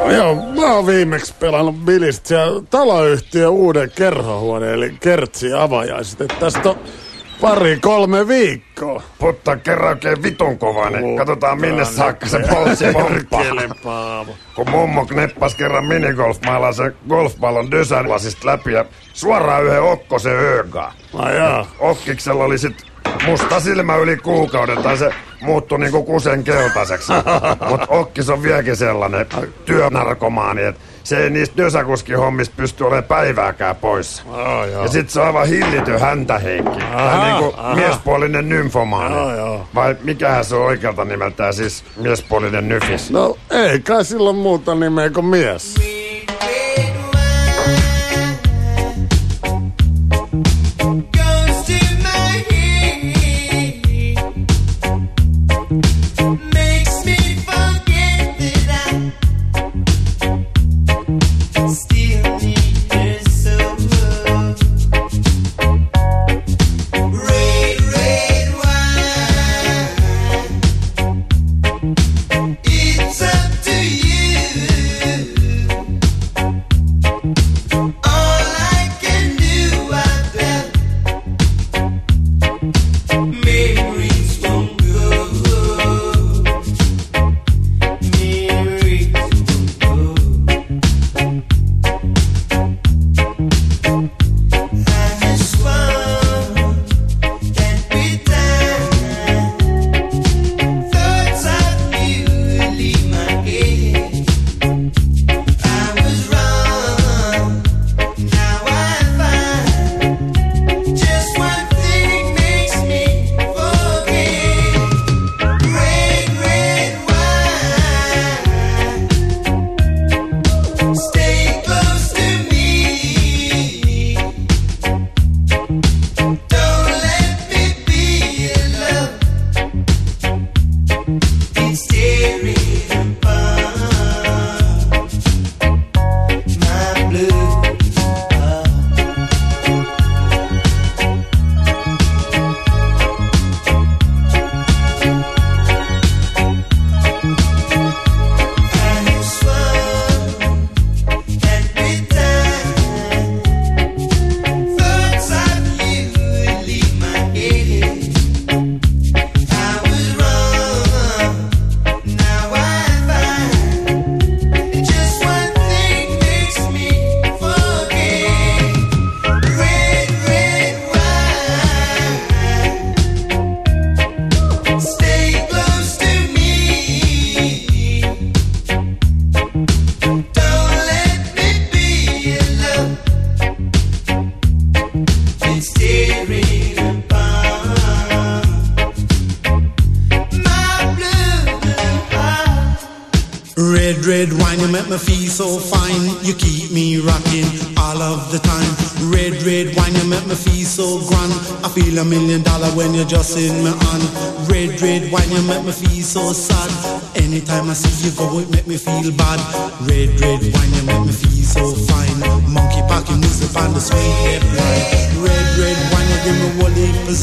Joo, mä oon viimeksi pelannut bilistä siellä taloyhtiön uuden kerhohuoneen, eli Kertsi avajaiset. Et tästä on 2-3 viikkoa. Putta kerran oikein vitun kova, niin katsotaan minne saakka se poltsi pomppaa. Kun mummo kneppas kerran minigolfmailla sen golfpallon dysänlasista läpi ja suoraan yhden okkosen öögaan. Okkiksella oli sit musta silmä yli kuukauden, tai se muuttui niinku kusen keltaiseksi. Mut Okkis on vieläkin sellainen työnarkomaani, että se ei niistä dösäkuskihommista pysty olemaan päivääkään poissa. Ja sit se on aivan hillitön häntäheikki. Tai niinku miespuolinen nymfomaani. Vai mikähän se on oikealta nimeltään, siis miespuolinen nyfis? No ei kai silloin muuta nimeä kuin mies. Red wine, you make me feel so fine. You keep me rocking all of the time. Red wine, you make me feel so grand. I feel $1 million when you're just in my hand. Red wine, you make me feel so sad. Anytime I see you go, it make me feel bad. Red wine, you make me feel so fine. Monkey packing music on the sweet hip line. Red wine, you give me whole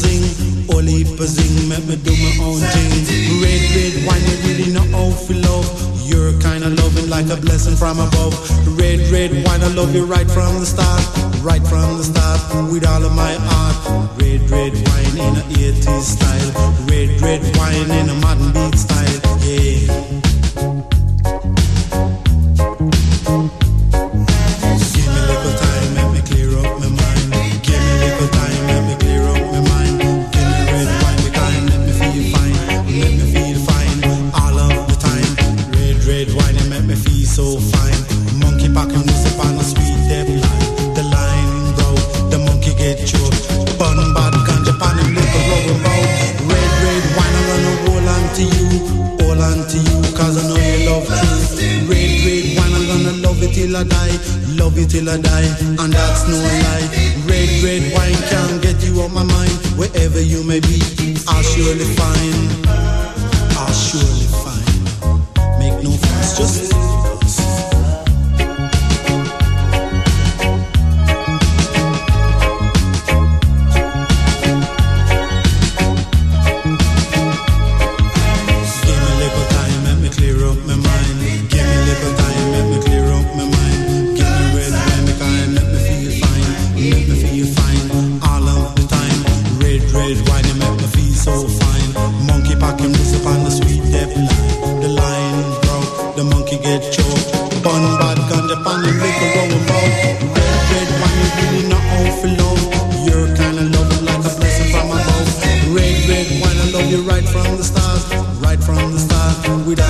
heap of zing, make me do my own thing. Red wine, you really know how to love. You're kinda loving like a blessing from above. Red wine, I love you right from the start. Right from the start, with all of my heart. Red wine in a 80s style. Red wine in a modern beat style. Yeah. Give me a little time, let me clear up my mind. Give me a little time, let me clear up my mind. Give me red wine, the kind, let me feel fine. Let me feel fine all of the time. Red wine, it make me feel so fine. Monkey packing music on a sweet depth line. The line broke, the monkey get choked. Bun bad ganja pan him like a rubber boat. Red wine, I'm gonna hold on to you, cause I know you love truth. Red wine, I'm gonna love it till I die, and that's no lie. Red wine can't get you off my mind. Wherever you may be, I'll surely find. Make no fuss, just give me a little time, let me clear up my mind. Give me a little time, let me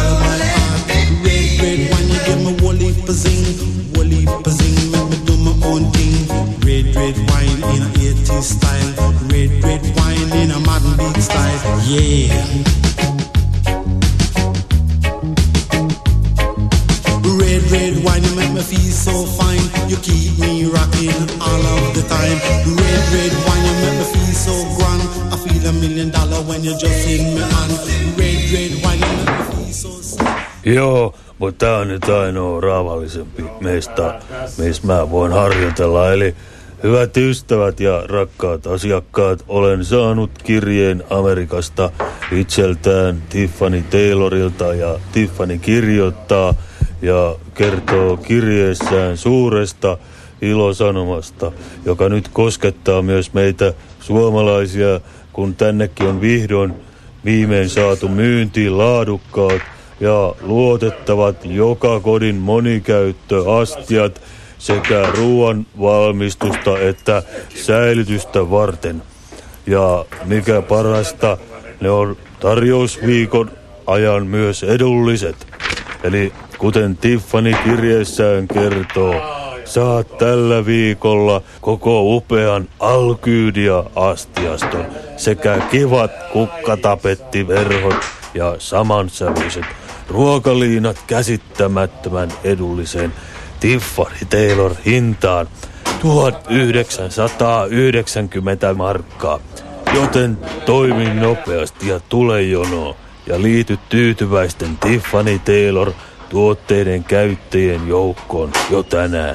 of my heart. Red, red wine, you give me woolly pazing, make me do my own thing. Red, red wine in a 80s style, red, red wine in a modern beat style, yeah. Red, red wine, you make me feel so fine. You keep me rocking all of the time. Red, red wine, you make me feel so grand. I feel $1 million when you just in me hand. Red, red wine, you make me feel so sad. Joo, mutta tää on nyt ainoa raavallisempi meistä, missä mä voin harjoitella. Eli hyvät ystävät ja rakkaat asiakkaat, olen saanut kirjeen Amerikasta itseltään Tiffany Taylorilta, ja Tiffany kirjoittaa ja kertoo kirjeessään suuresta ilosanomasta, joka nyt koskettaa myös meitä suomalaisia, kun tännekin on vihdoin viimein saatu myyntiin laadukkaat ja luotettavat joka kodin monikäyttöastiat sekä ruoan valmistusta että säilytystä varten. Ja mikä parasta, ne on tarjousviikon ajan myös edulliset. Eli kuten Tiffany kirjeessään kertoo, saat tällä viikolla koko upean Alkydia-astiaston sekä kivat kukkatapettiverhot ja samansävyiset ruokaliinat käsittämättömän edulliseen Tiffany Taylor hintaan 1990 markkaa. Joten toimi nopeasti ja tule jonoon ja liity tyytyväisten Tiffany Taylor tuotteiden käyttäjien joukkoon jo tänään.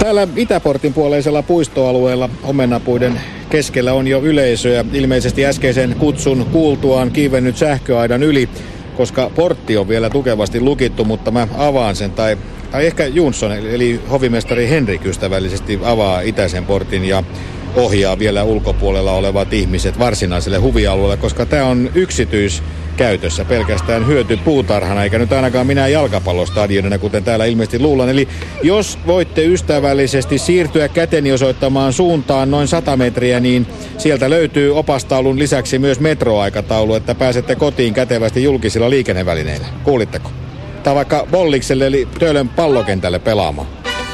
Täällä Itäportin puoleisella puistoalueella omenapuiden keskellä on jo yleisöä. Ilmeisesti äskeisen kutsun kuultuaan kiivennyt sähköaidan yli, koska portti on vielä tukevasti lukittu, mutta mä avaan sen. Tai ehkä Jonsson, eli hovimestari Henrik ystävällisesti avaa itäisen portin ja ohjaa vielä ulkopuolella olevat ihmiset varsinaiselle huvialueelle, koska tämä on yksityiskäytössä pelkästään hyötypuutarhana, eikä nyt ainakaan minä jalkapallostadionina, kuten täällä ilmeisesti luullaan. Eli jos voitte ystävällisesti siirtyä käteni osoittamaan suuntaan noin 100 metriä, niin sieltä löytyy opastaulun lisäksi myös metroaikataulu, että pääsette kotiin kätevästi julkisilla liikennevälineillä. Kuulitteko? Tai vaikka Bollikselle eli Töölön pallokentälle pelaamaan.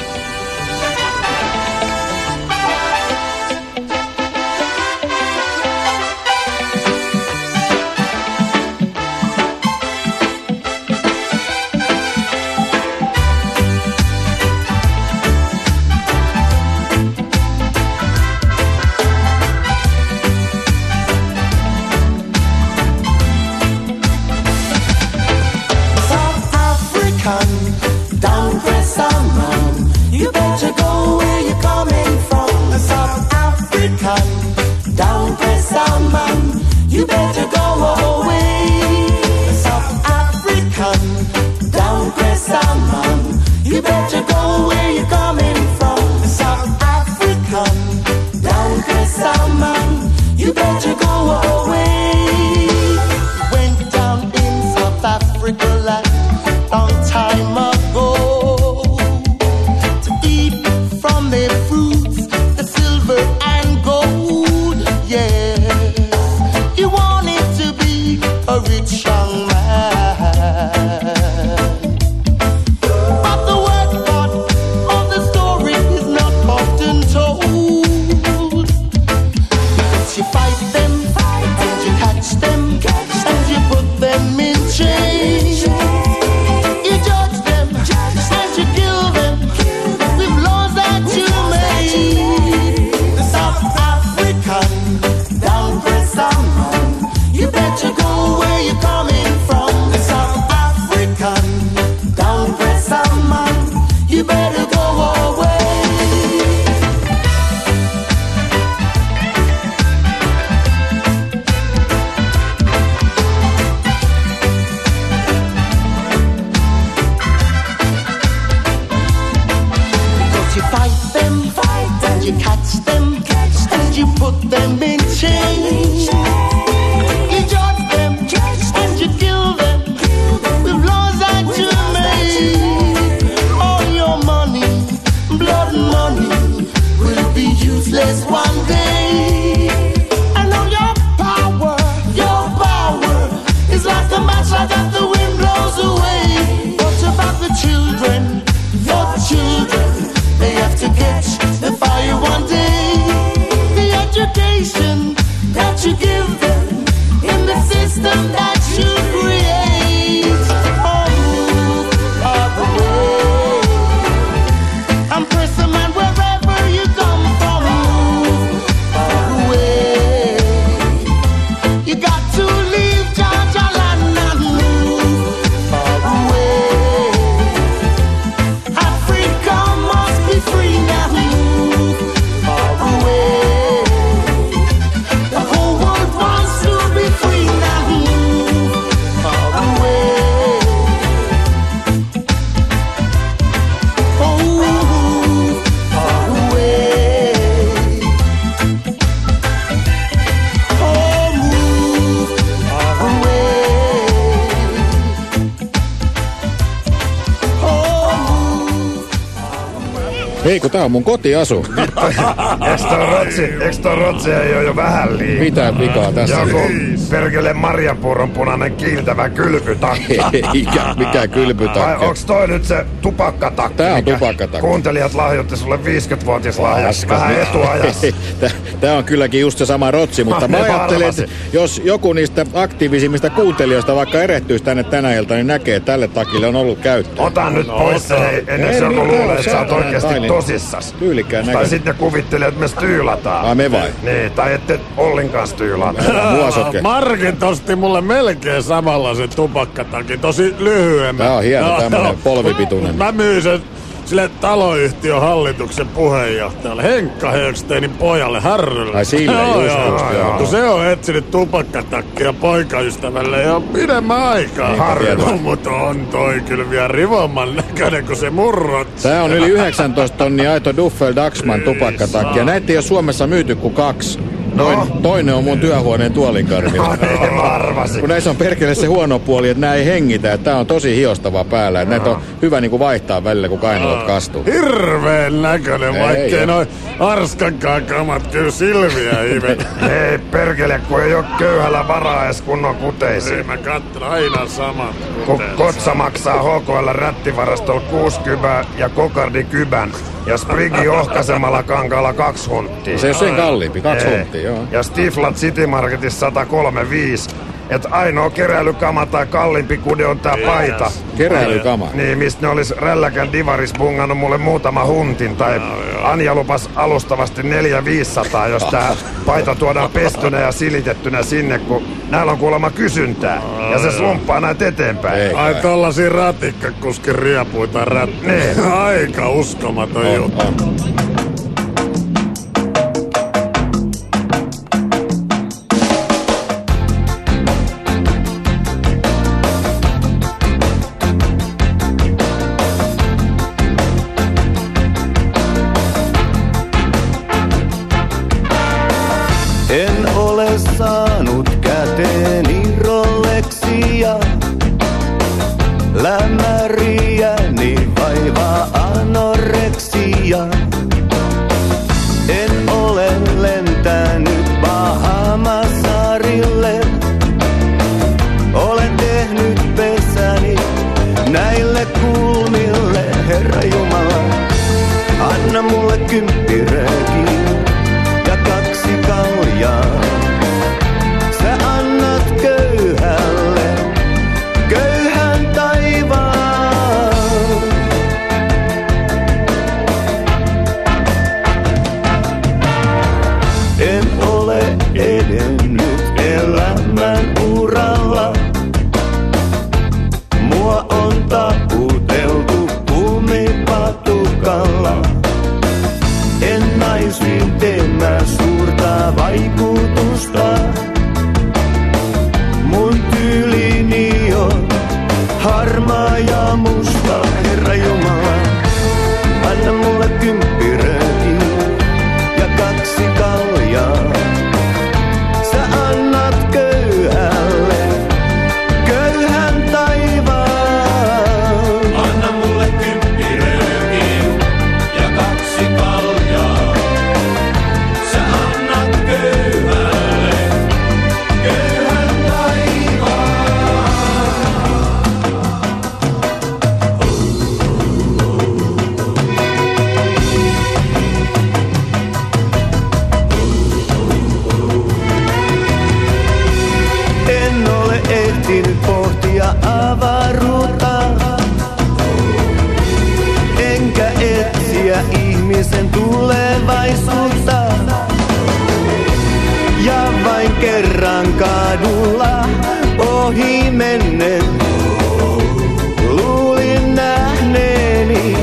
Ei, kun tää on mun kotiasu. Eks toi Rotsi ei oo jo vähän liikaa? Mitä vikaa tässä? Joku perkele marjapuuron punainen kiiltävä kylpytakki. Mikä kylpytakki? Vai onks toi nyt se tupakkatakki? Tää on tupakkatakki. Kuuntelijat lahjoitti sulle 50-vuotislahjaksi vähän etuajassa. Tää on kylläkin just se sama Rotsi, mutta mä ajattelen, että jos joku niistä aktiivisimmista kuuntelijoista vaikka erehtyisi tänne tänä ilta, niin näkee, että tälle takille on ollut käyttöä. Ota nyt pois se, ennen se joku luulee, että sä oot oikeesti tosissas. Tyylikkään tai sitten ne kuvittelee, että me styylataan. Me vai? Niin, tai ette ollenkaan styylata. Margit osti mulle melkein samanlaisen tupakkatakin, tosi lyhyemmän. Tää on hieno tämmönen polvipituinen. Mä myyn sen sille taloyhtiön hallituksen puheenjohtajalle, Henkka Högsteinin pojalle, Harrylle. Ai sille, joo. Kun se on etsinyt tupakkatakkia poikaystävälle jo pidemmän aikaa. Harry, mutta on toi kyllä vielä rivomman näköinen, kun se murrot. Tää on yli 19 tonnia aito Duffel Daxman tupakkatakkia. Näitä ei ole Suomessa myyty kuin 2. Toinen on mun työhuoneen tuolinkarvilla. Kun näissä on perkele se huono puoli, että nää ei hengitä. Tää on tosi hiostava päällä. Näitä on hyvä niinku vaihtaa välillä, kun kainalot kastuu. Hirveen näköinen, vaikkei noin arskankaan kamat kyllä silmiä imet. Hei perkele, kun ei oo köyhällä varaa edes kunnon kuteisiin. Ei, mä katson aina samat kuteet. Kotsa maksaa HKL rättivarastolla 60 ja kokardi kybän. Ja Sprigi ohkaisemalla kankaalla 2 hunttia. Se ei ole sen kalliimpi, 2 hunttia, joo. Ja Stiflat City Marketissa 135. Et ainoa keräilykama tai kalliimpi kude on tää paita. Keräilykama? Niin, mistä ne olis rälläkän divaris bungannut mulle muutama huntin. Tai Anja lupas alustavasti 400-500, jos tää paita tuodaan pestynä ja silitettynä sinne, kun näillä on kuulemma kysyntää. Ja se slumppaa näitä eteenpäin. Ai tollasia ratikkakuskin riepuita Niin. Aika uskomaton juttu. En ole saanut käteeni Rollexia, lämäriäni vaivaa anoreksia. En ole lentänyt Bahamasaarille, olen tehnyt pesäni näille kulmille. Herra Jumala, anna mulle 10 röökiä ja 2 kaljaa. Sä annat köyhälle köyhän taivaan. En ole edennyt elämän uralla. Mua on taputeltu kumipatukalla. En naisiin tee mä suurta vaikutusta. Mun tyylini on harmaa ja musta. Herra Jumala, anna mulle 10 röökiä ja 2 kaljaa. Sä annat köyhälle köyhän taivaan. Anna mulle 10 röökiä ja 2 kaljaa. Sä annat köyhälle köyhän taivaan. En ole ehtinyt pohtia avaruutta, enkä etsiä ihmisen tulevaisuutta. Ja vain kerran kadulla ohi mennen luulin nähneeni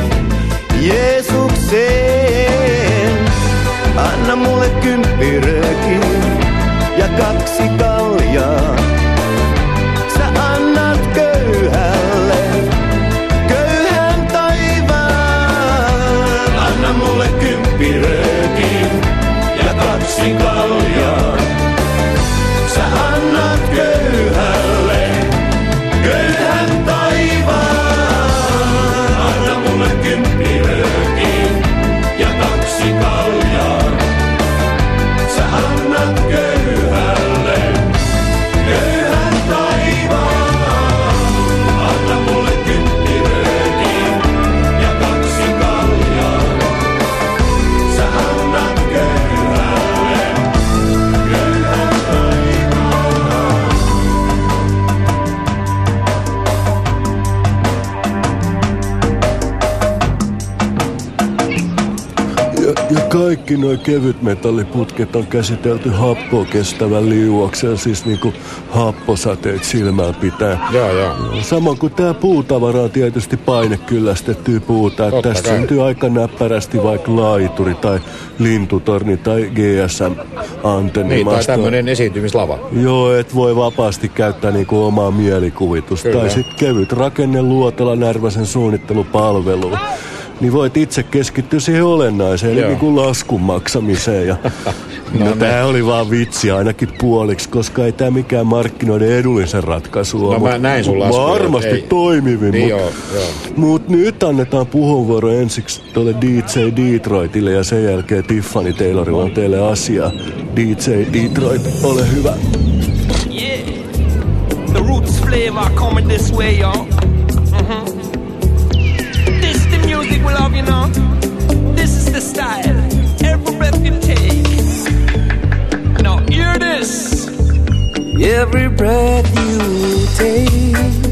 Jeesuksen. Anna mulle 10 röökiä ja 2 kaljaa. Sä annat köyhälle köyhän taivaan. Anna mulle 10 röökiä ja 2 kaljaa. Sä annat köyhälle köyhän taivaan. Anna mulle 10 röökiä ja 2 kaljaa. Sä annat Ja kaikki nuo kevytmetalliputket on käsitelty happoa kestävän liuoksen, siis niinku happosateet silmällä pitää. Joo. Samoin kuin tää puutavara on tietysti painekyllästettyä puuta, että tästä syntyy aika näppärästi vaikka laituri tai lintutorni tai GSM-antenni. Niin, tai tämmönen esiintymislava. Joo, et voi vapaasti käyttää niinku omaa mielikuvitusta. Kyllä. Tai sit kevyt rakenne Luotela Närväsen suunnittelupalveluun. Niin voit itse keskittyä siihen olennaiseen, eli niinku laskun maksamiseen. Ja no tää oli vaan vitsi ainakin puoliksi, koska ei tää mikään markkinoiden edullisen ratkaisu ole. No mä näin sun laskuja. Varmasti toimivin, niin mut nyt annetaan puheenvuoro ensiksi tuolle DJ Detroitille ja sen jälkeen Tiffany Taylorilla on teille asiaa. DJ Detroit, ole hyvä. Yeah, the roots flavor coming this way, y'all. This the music we love, you know. This is the style. Every breath you take. Now hear this. Every breath you take,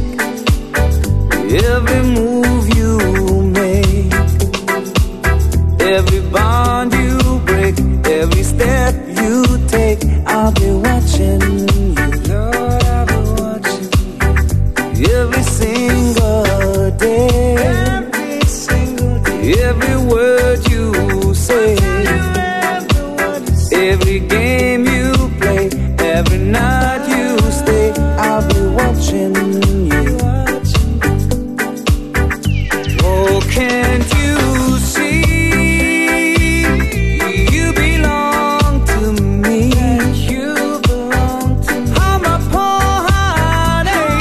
every move you make, every bond you break, every step you take, I'll be watching you. Lord, I'll be watching you. Every single day, every word you say, every game you play, every night you stay, I'll be watching you. Oh, can't you see? You belong to me. You belong to me. I'm a poor honey.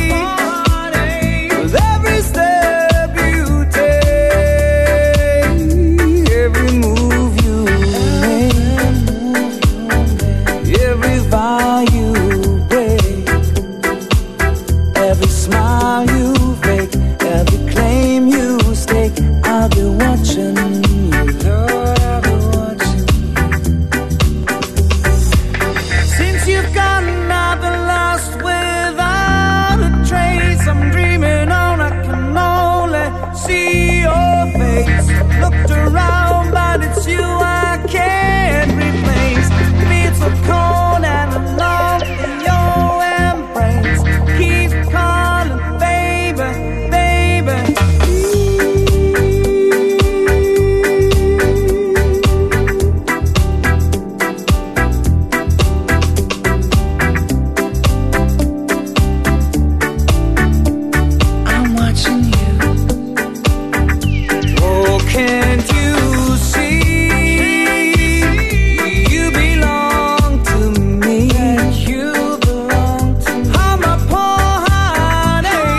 With every step you take, every move you make, every vow you break, every smile you fake, every claim you stake, I'll be watching you. Lord, I'll be watching you. Since you've gone, I've been lost without a trace. I'm dreaming on, I can only see your face. Looked around, but it's you I can't replace. Feel so cold and alone in your embrace. Keep calling, baby, baby. I'm watching you. Oh, can't you see? You belong to me. You belong to me. I'm a poor honey.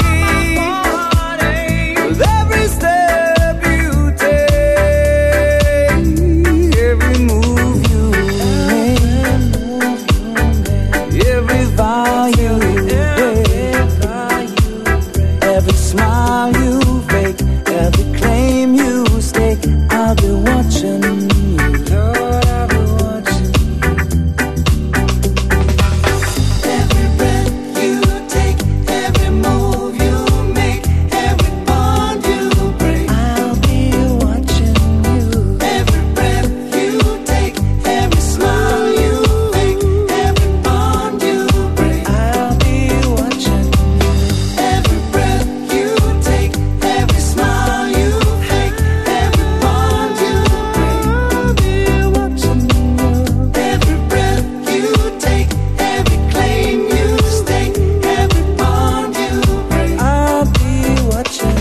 With every step you take, every move you make, every vow you break, every smile you fake, every claim you stake, I'll be watching you. Lord, I'll be watching you. Every breath you take, every move you make, every bond you break, I'll be watching you. Every breath you take, every smile you fake, every bond you break, I'll be watching you. Every breath you take, every smile you fake, every bond you break, I'll be watching you. Every breath you take, every claim you stake, every bond you break, I'll be watching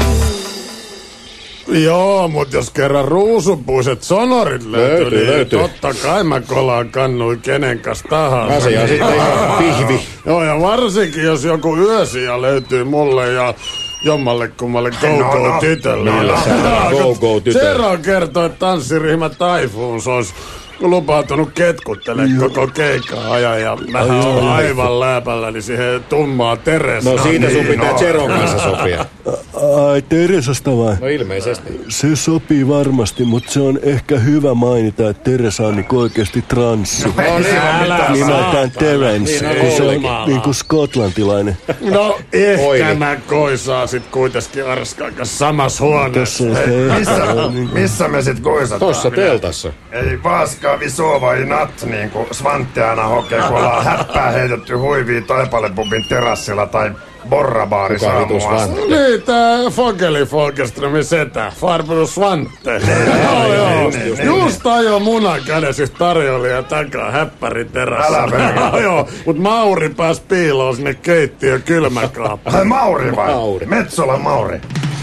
you. Joo, mut jos kerran ruusupuiset sonorit löytyy, niin totta kai mä kolaan kannui kenen kanssa tahansa. Asia on sitten ihan pihvi. Joo, ja varsinkin jos joku yösija löytyy mulle ja jommalle kummalle Go-Go-tytölle. Go-Go-tytölle. Sero kertoi, että tanssiryhmä Typhoons olisi lupautunut ketkuttelemaan koko keikkaa ajan ja mä oon aivan läpälläni siihen tummaa Teresa. No siitä sun pitää Jeron kanssa sopia. Ai Teresasta vai? No ilmeisesti. Se sopii varmasti, mutta se on ehkä hyvä mainita, että Teresa on niinku oikeesti transsi. No niin, nimeltään Terence, kun se on niinku skotlantilainen. No ehkä mä koisaa sit kuitenkin Arskan kanssa samassa huoneessa. Missä me sit koisataan? Tossa teltassa. Ei vaaskaa vi sova i natt, niin kuin Svante aina hokee, kun ollaan häppää heitetty huiviin Taipalepubin terassilla tai Borrabaarissa aamuasta. Niin, tää Fogeli Fogelströmin setä, Farbror Svante. Just ajo munan kädessä tarjoilija takaa häppärin terassilla. Älä verran. Joo, mut Mauri pääs piiloon sinne keittiön kylmäkaappiin. Ai Mauri vai? Mauri. Metsolan Mauri.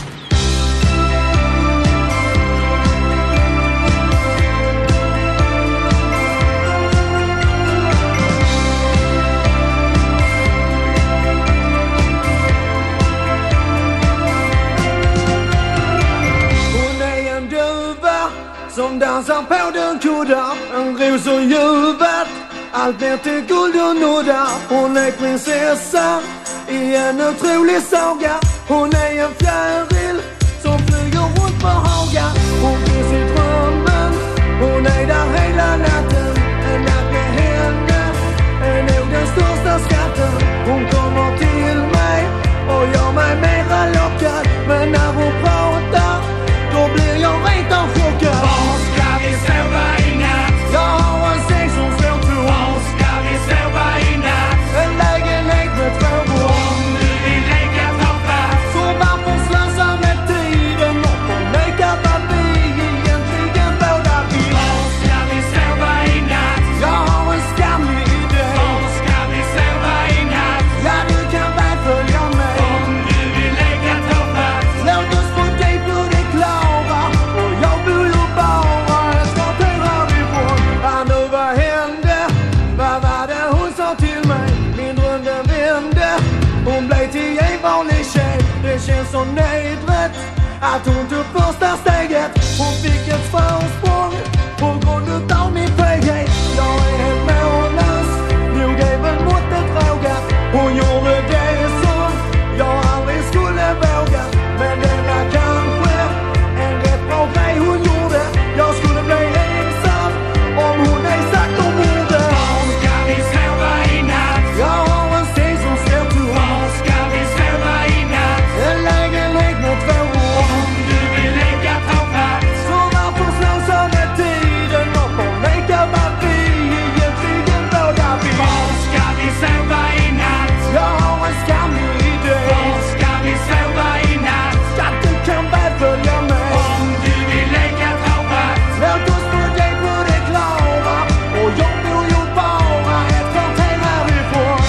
Som dansar på den kudda, en ros och ljuvet. Allt blir till guld och nudda. Hon är prinsessa i en otrolig saga. Hon är en fjäril som flyger runt på Haga. Hon finns i drömmen, hon är där hela natten. En natt med henne är nog den största skatten. Hon kommer till mig och gör mig mera lockad. Men när hon pratar, då blir jag rent av chockad. Var ska vi sova i natt? Jag har en säng som står tom. Var ska vi sova i natt? En lägenhet med 2 rum. Om du vill leka pappa, Så varför slösa med tiden och förneka vad vi egentligen båda vill? var ska vi sova i natt? Jag har en skamlig idé. Var ska vi sova i natt? Ja, du kan väl följa med. Om du vill leka pappa, Låt oss få dig på det klara. Och jag bor ju bara ett kvarter härifrån. Nu vad hände? Vad var det hon sa till mig? Min dröm den vände. Hon blev till en vanlig tjej. Det känns så nedrätt att hon tog första steget. Hon fick ett försprång på grund utav min feghet. Jag är helt mållös. Nog är väl måttet rågat. Hon gjorde det som jag aldrig skulle våga. Men det var kanske en rätt bra grej hon gjorde. Jag skulle bli ensam om hon är sagt om orden. var ska vi sova i natt? Jag har en säng som står tom. Var ska vi sova i natt? En lägenhet med 2 rum. Om du vill leka pappa, Så varför slösa med tiden och förneka vad vi egentligen båda vill? var ska vi sova i natt? Jag har en skamlig idé. Var ska vi sova i natt? Ja, du kan väl följa med. Om du vill leka pappa, Låt oss få dig på det klara. Och jag bor ju bara ett kvarter härifrån.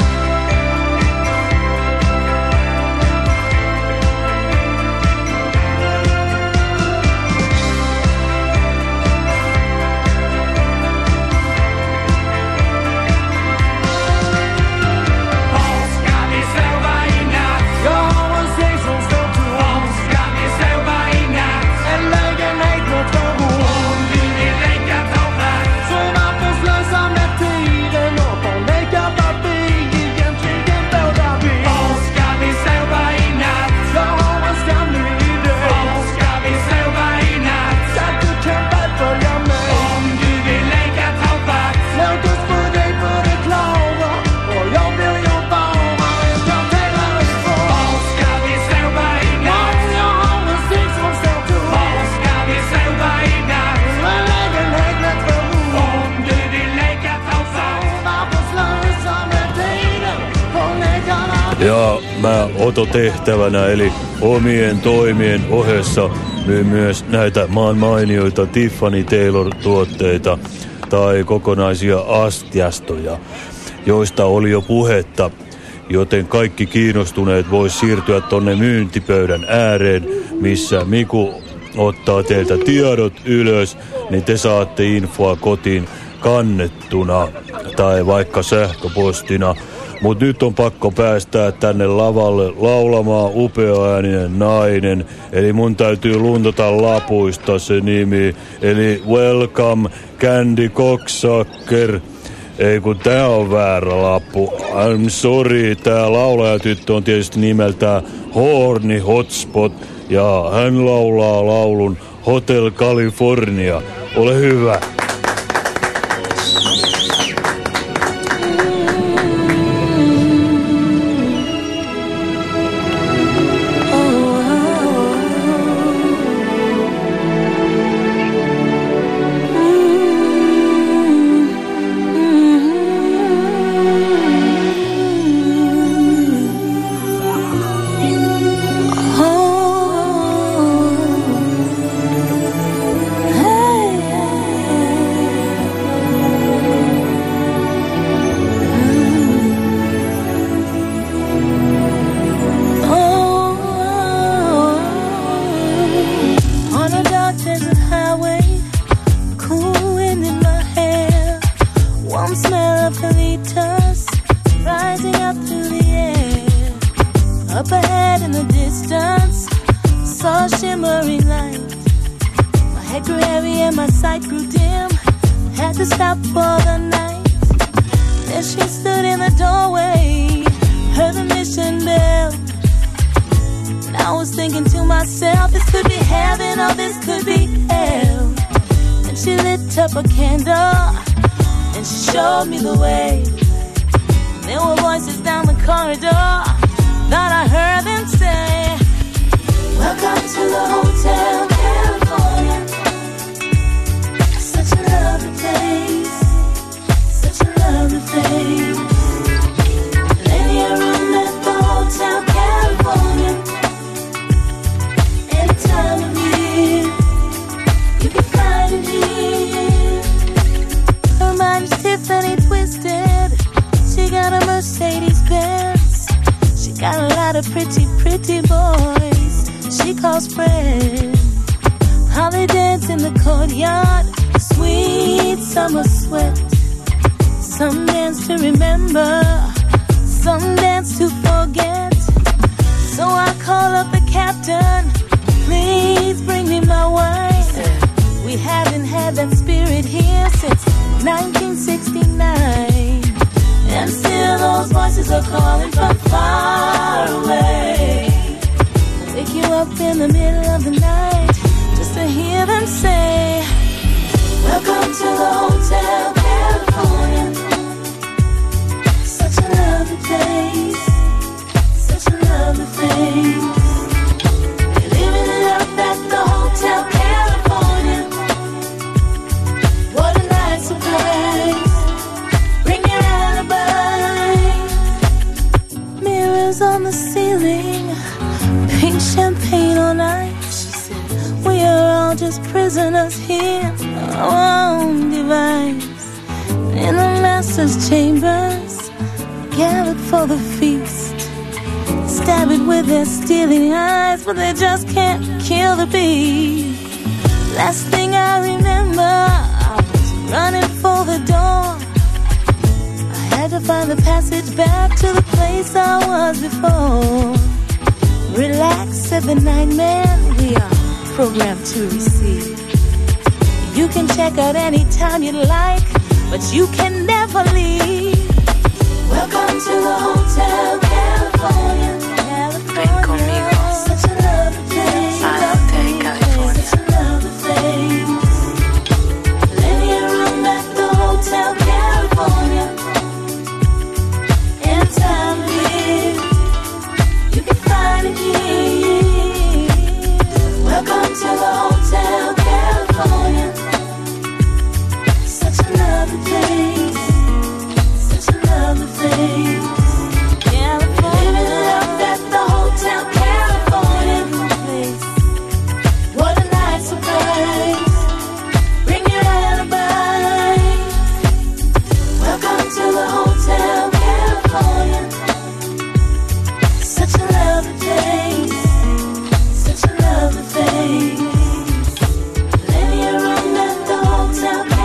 var ska vi sova i natt? Jag har en säng som står tom. Var ska vi sova i natt? En lägenhet med 2 rum. Om du vill leka pappa, Så varför slösa med tiden och förneka vad vi egentligen båda vill? var ska vi sova i natt? Jag har en skamlig idé. Var ska vi sova i natt? Ja, du kan väl följa med. Om du vill leka pappa, Låt oss få dig på det klara. Och jag bor ju bara ett kvarter härifrån. var ska vi sova i natt? Jag har en säng som står tom. Var ska vi sova i natt? En lägenhet med 2 rum. Om du vill leka pappa, Varför slösa med tiden? Förneka vad vi Ja mä ototehtävänä eli omien toimien ohessa myyn myös näitä maan mainioita Tiffany Taylor-tuotteita tai kokonaisia astiastoja, joista oli jo puhetta, joten kaikki kiinnostuneet vois siirtyä tonne myyntipöydän ääreen, missä Miku ottaa teiltä tiedot ylös, niin te saatte infoa kotiin kannettuna tai vaikka sähköpostina. Mut nyt on pakko päästää tänne lavalle laulamaan upeaääninen nainen. Eli mun täytyy luntata lapuista se nimi. Eli Welcome Candy Cocksucker. Ei kun tää on väärä lappu. I'm sorry, tää laulajatyttö on tietysti nimeltään Horny Hotspot. Ja hän laulaa laulun Hotel California. Ole hyvä.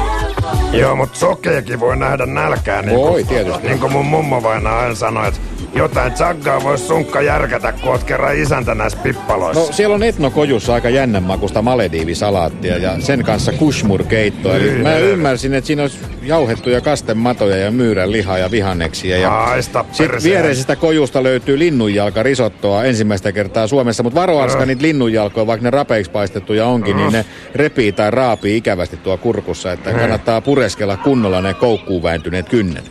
Joo, mut sokeekin voi nähdä nälkää. Niin voi, tietysti. Niin kuin mun mummo vainaa aina sanoi, että Jotain tsaggaa vois sunkka järkätä, kun oot kerran isäntä näissä pippaloissa. No siellä on etnokojussa aika jännän makusta malediivisalaattia ja sen kanssa kushmur-keittoa. Eli mä ymmärsin, että siinä olisi jauhettuja kastematoja ja myyrän lihaa ja vihanneksia. Ja sitten viereisestä kojusta löytyy linnunjalkarisottoa ensimmäistä kertaa Suomessa. Mutta varoarska niitä linnunjalkoja, vaikka ne rapeiksi paistettuja onkin, niin ne repii tai raapii ikävästi tuo kurkussa. Että kannattaa pureskella kunnolla ne koukkuun vääntyneet kynnet.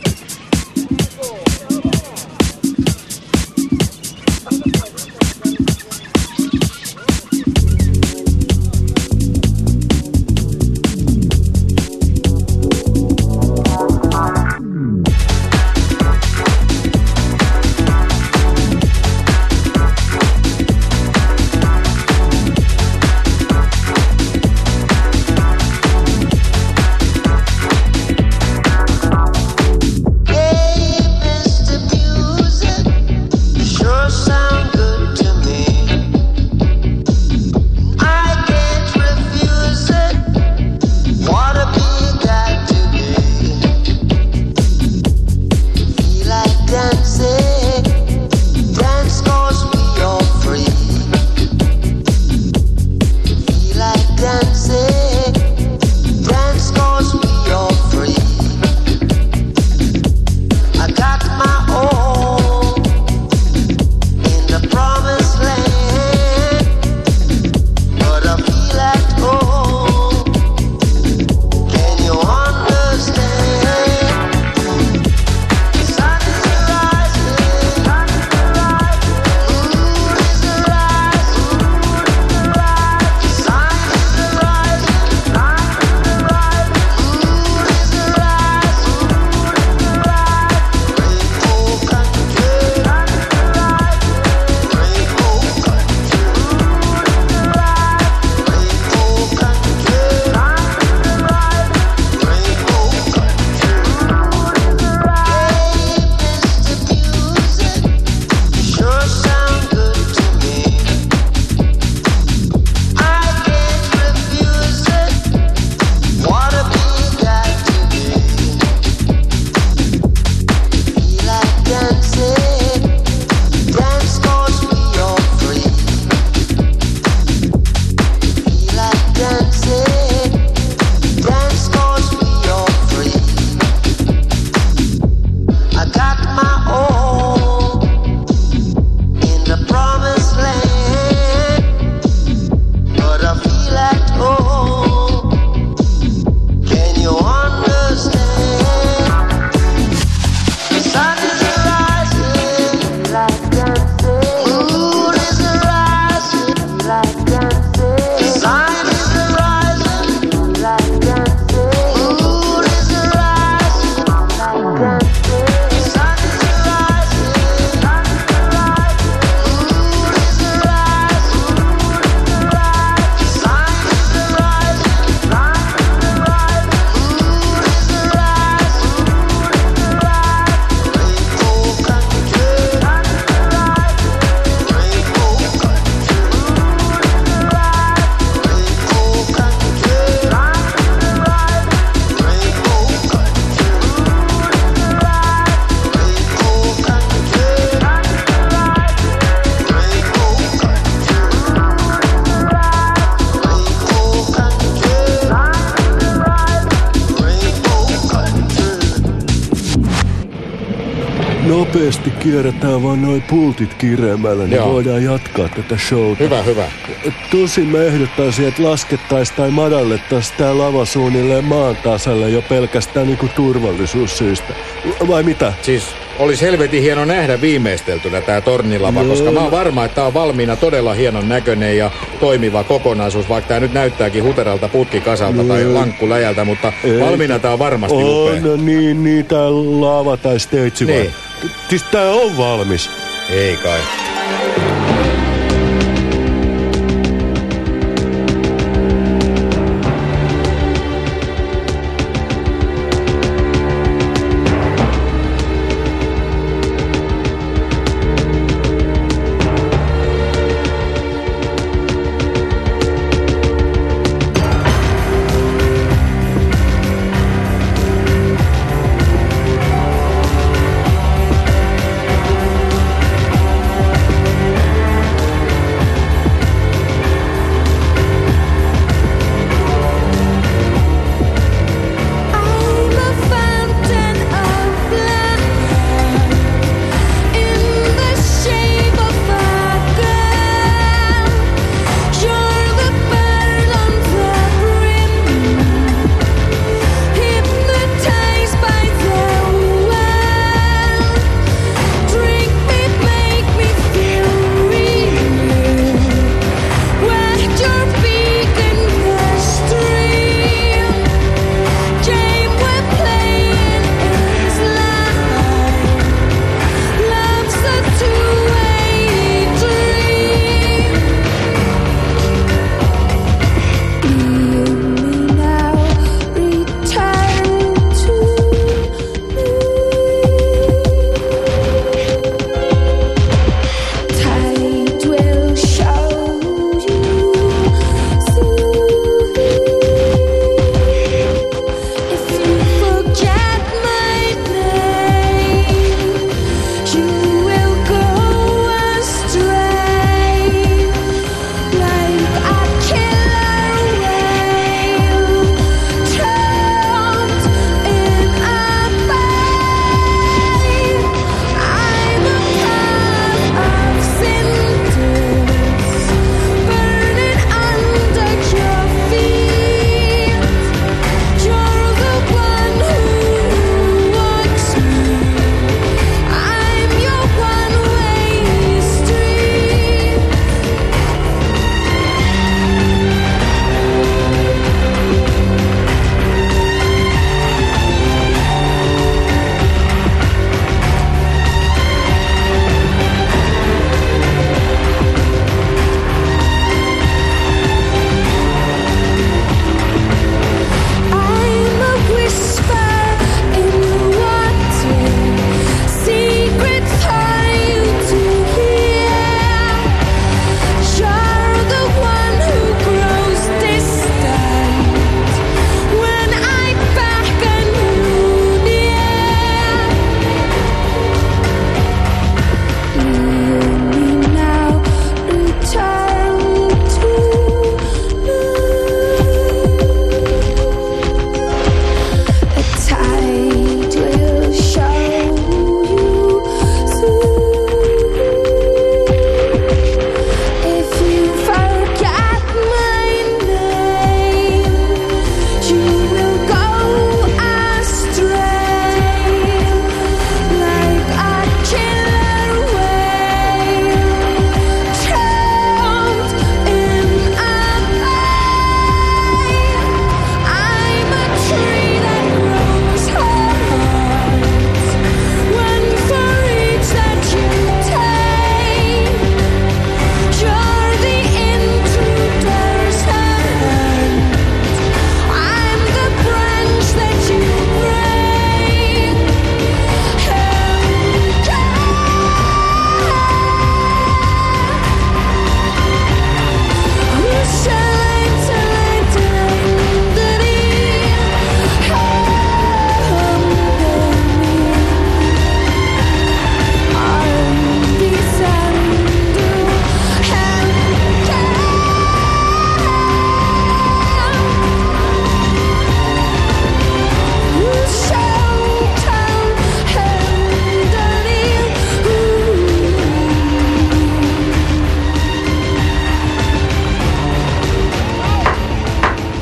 Nopeasti kierretään vaan noi pultit kiremällä, niin voidaan jatkaa tätä showta. Hyvä. Tosin mä ehdottaisin, että laskettaisiin tai madallettaisiin tää lava suunnilleen maan tasalle jo pelkästään niinku turvallisuussyistä. Vai mitä? Siis olisi helvetin hieno nähdä viimeisteltynä tää tornilava, koska mä oon varma, että tää on valmiina todella hienon näköinen ja toimiva kokonaisuus, vaikka tää nyt näyttääkin huteralta putkikasalta tai lankkuläjältä, mutta valmiina tää on varmasti upea. No niin, tää lava tai stage vai? Siis tää on valmis. Ei kai.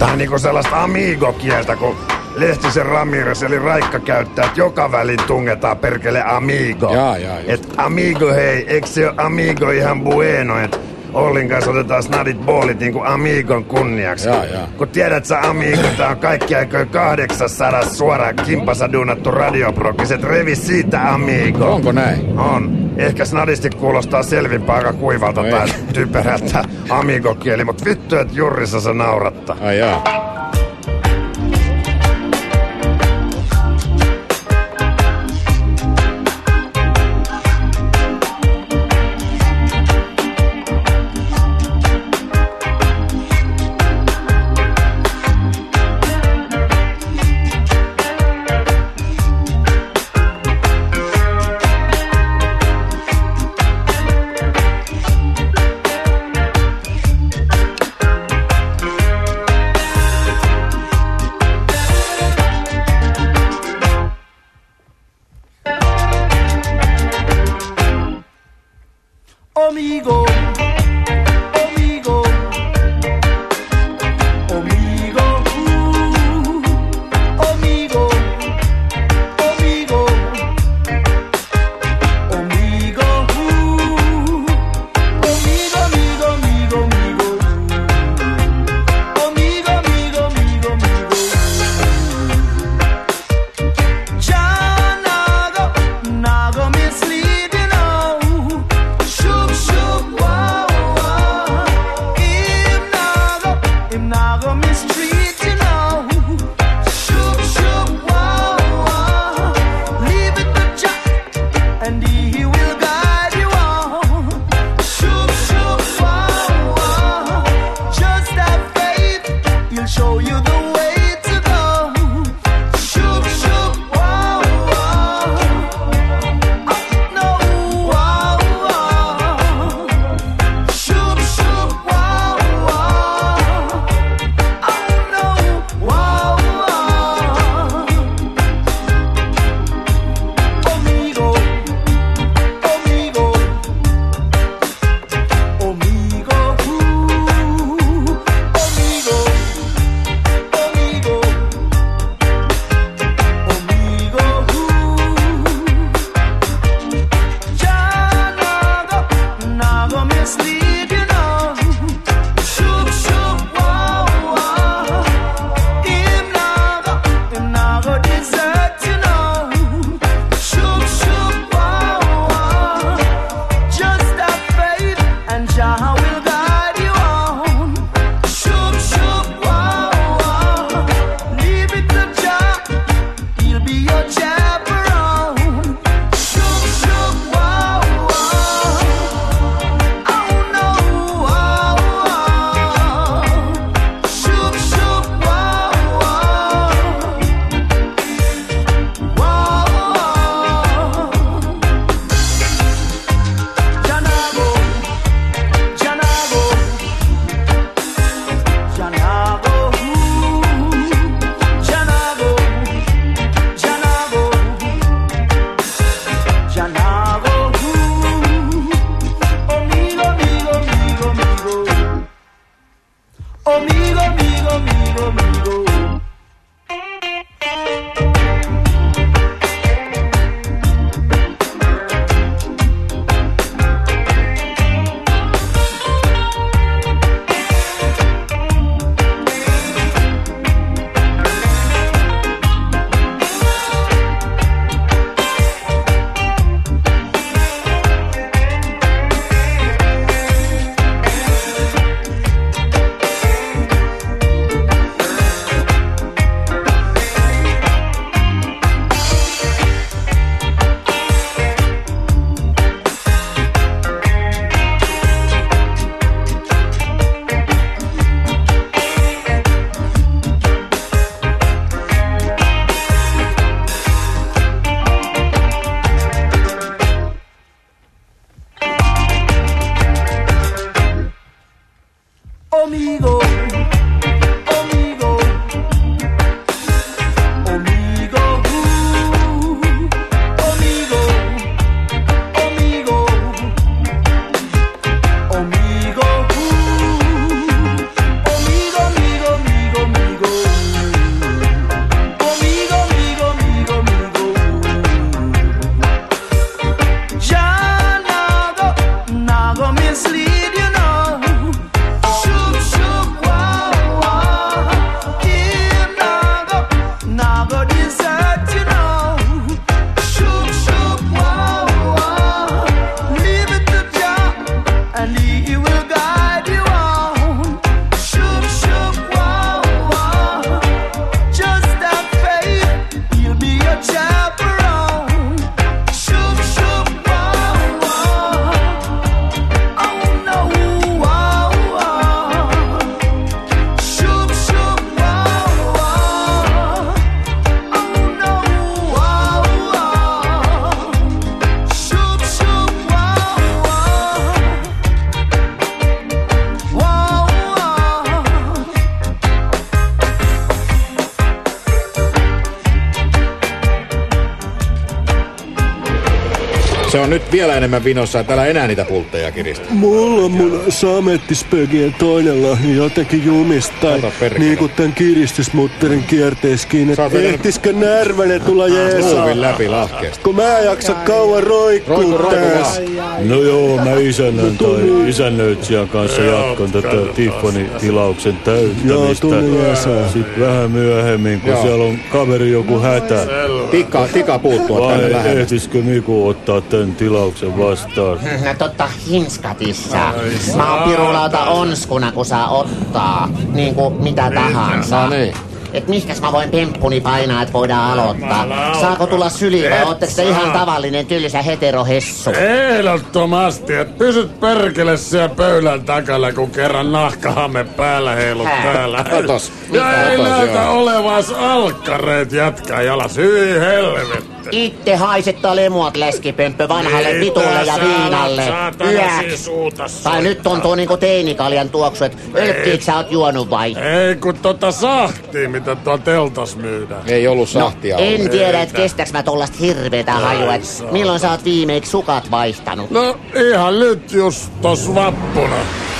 Vähän niinku sellaista amigo-kieltä, kun Lehtisen Ramirez eli Raikka käyttää, että joka välin tungetaan perkele amigo. Jaa, et amigo hei, eikö se ole amigo ihan bueno, et Ollin kanssa otetaan snadit boolit niinku amigon kunniaksi. Jaa. Kun tiedät sä amigo, tää on kaikki aikoin 800 suoraan kimpassa duunattu radioprokki, et revi siitä amigo. Onko näin? On. Ehkä snadisti kuulostaa selvinpää aika kuivalta tai typerältä amigo-kieli, mut vittu, et Jurrissa se naurattaa. Ai jaa. Amigo, amigo, amigo, amigo, amigo, amigo, amigo, amigo, amigo, amigo, amigo, amigo, amigo. Ya nago mislead, you know. Shoop, shoop, wow, wow. Him nago mistreat, you know. Shoop, shoop, wow, wow. Leave it to Jah, and he will guide you on. Shoop, shoop, wow, wow. Just have faith, he'll show you the way to go. Shoop, shoop, wow, wow. No, wow, wow. Shoop, shoop, wow, wow. No, wow, wow. Amigo, amigo, amigo, amigo, amigo, amigo. Nago mislead, you know. Shoop, shoop, wow, wow. Him nago desert, you know. Shoop, shoop, wow, wow. Just have faith, and Jah will guide you on. Shoop, shoop, wow, wow. Leave it to Jah, he'll be your chaperone. Shoop, shoop, wow, wow. Oh no, wow, wow. Shoop, shoop, wow, wow. Wow, wow. Janago, Janago, Janago, Janago, Janago, Janago. Amigo, amigo, amigo, amigo. Amigo, amigo, amigo, amigo. Se on nyt vielä enemmän vinossa, että älä enää niitä pultteja kiristä. Mulla on mun samettispögien toinen lahja jotenkin jumista. Niinku tän kiristysmutterin kierteeskin. Ehtiskö närväne tulla jeesaa? Luuvin läpi lahkeesta. Kun mä en jaksa kauan roikkuu tässä. No joo, mä isännän tai isännöitsijän kanssa jatkan tätä Tiffany-tilauksen täyttämistä. Sitten vähän myöhemmin, kun siellä on kaveri joku hätä. Tika puuttua tänne lähelle. Ehtisikö Miku ottaa tän tilauksen vastaan? No totta hinskatissa. Mä oon pirulauta onskuna, kun saa ottaa. Niinku mitä tahansa. No niin. Et mihkäs mä voin pemppuni painaa, että voidaan aloittaa? Saako tulla syliin vai ootteko te ihan tavallinen tylsä heterohessu? Ehdottomasti, et pysyt perkele siellä pöydän takana, kun kerran nahkahame päällä heilut täällä. Katos. Ja ei näytä olevas alkkareet jätkää jalas. Hyi helvetti. Itte haisetta lemuat leskipömppö vanhalle vitulle ja viinalle. Yäks. Tai nyt tuntuu niinku teinikaljan tuoksu, et ölkkiik sä oot juonut vai? Ei kun sahtia, mitä tuo teltas myydään. Ei ollut sahtia. No, en tiedä, et kestäks mä tollast hirveetä hajua, et milloin sä oot viimeiksi sukat vaihtanut? No ihan nyt just tos vappuna.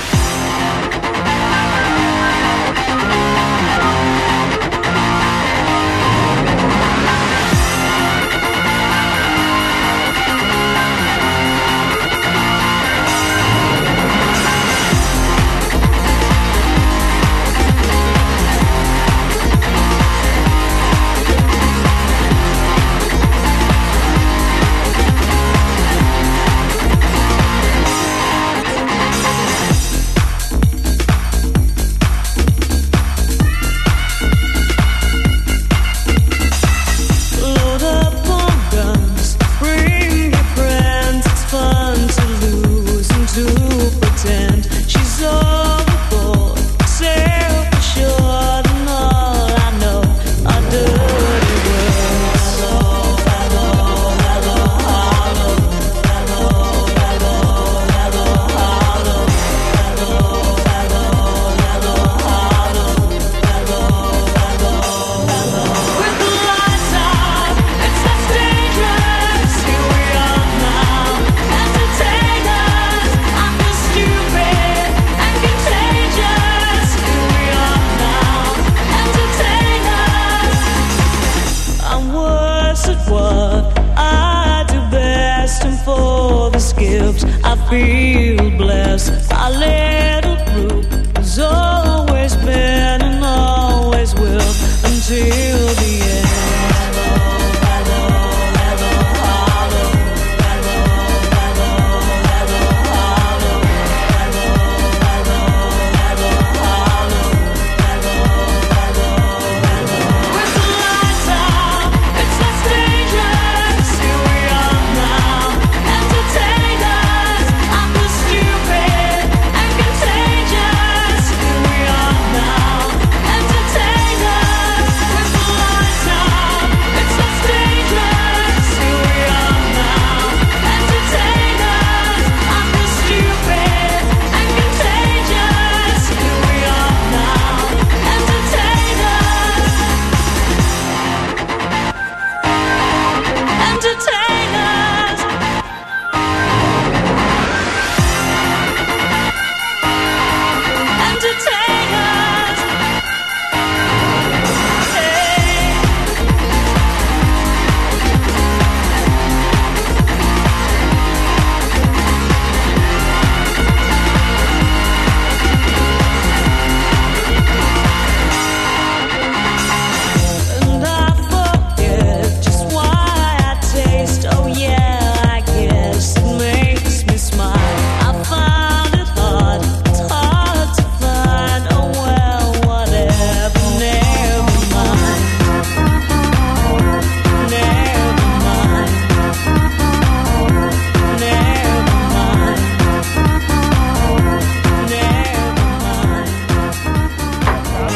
feel blessed. Our little group has always been and always will until the end. Entertainers, I'm the stupid and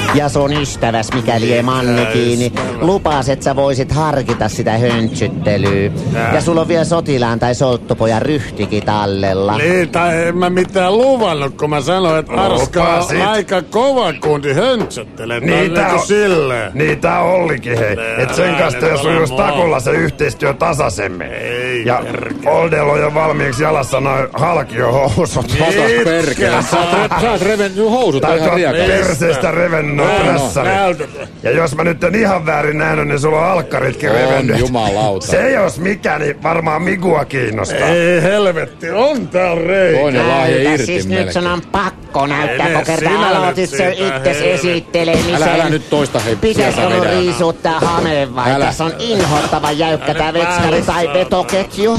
Ja sun ystäväs, mikäli ei manni kiinni, lupaas, että sä voisit harkita sitä höntsyttelyä. Ja sulla on vielä sotilaan tai solttupojan ryhtikin tallella. Niin, tai en mä mitään luvannut, kun mä sanoin, että Arska on aika kova kundi höntsyttelee. Niitä Ollikin, hei. Et sen kanssa jos sujuisi takulla se yhteistyö tasaisemmin. Ja Oldella on jo valmiiksi jalassa noin halkiohousut. Otas perkele. Sä oot revennyt housut ihan riekalla. Perseestä revennyt noin prässärit. Ja jos mä nyt en ihan väärin nähnyt, niin sulla on alkkaritkin revennyt. On, jumalauta. Se jos mikä, niin varmaan Migua kiinnostaa. Ei helvetti, on täällä reikä. Toinen lahja irti siis melkein. nyt sun on pakko näyttää, kun kertaa aloitit sen itses esittelemisen. Älä nyt toista hei. Pitäisikö mun riisuuttaa hameen vai? Tässä on inhottava jäykkä tää vetskari tai vetoketju.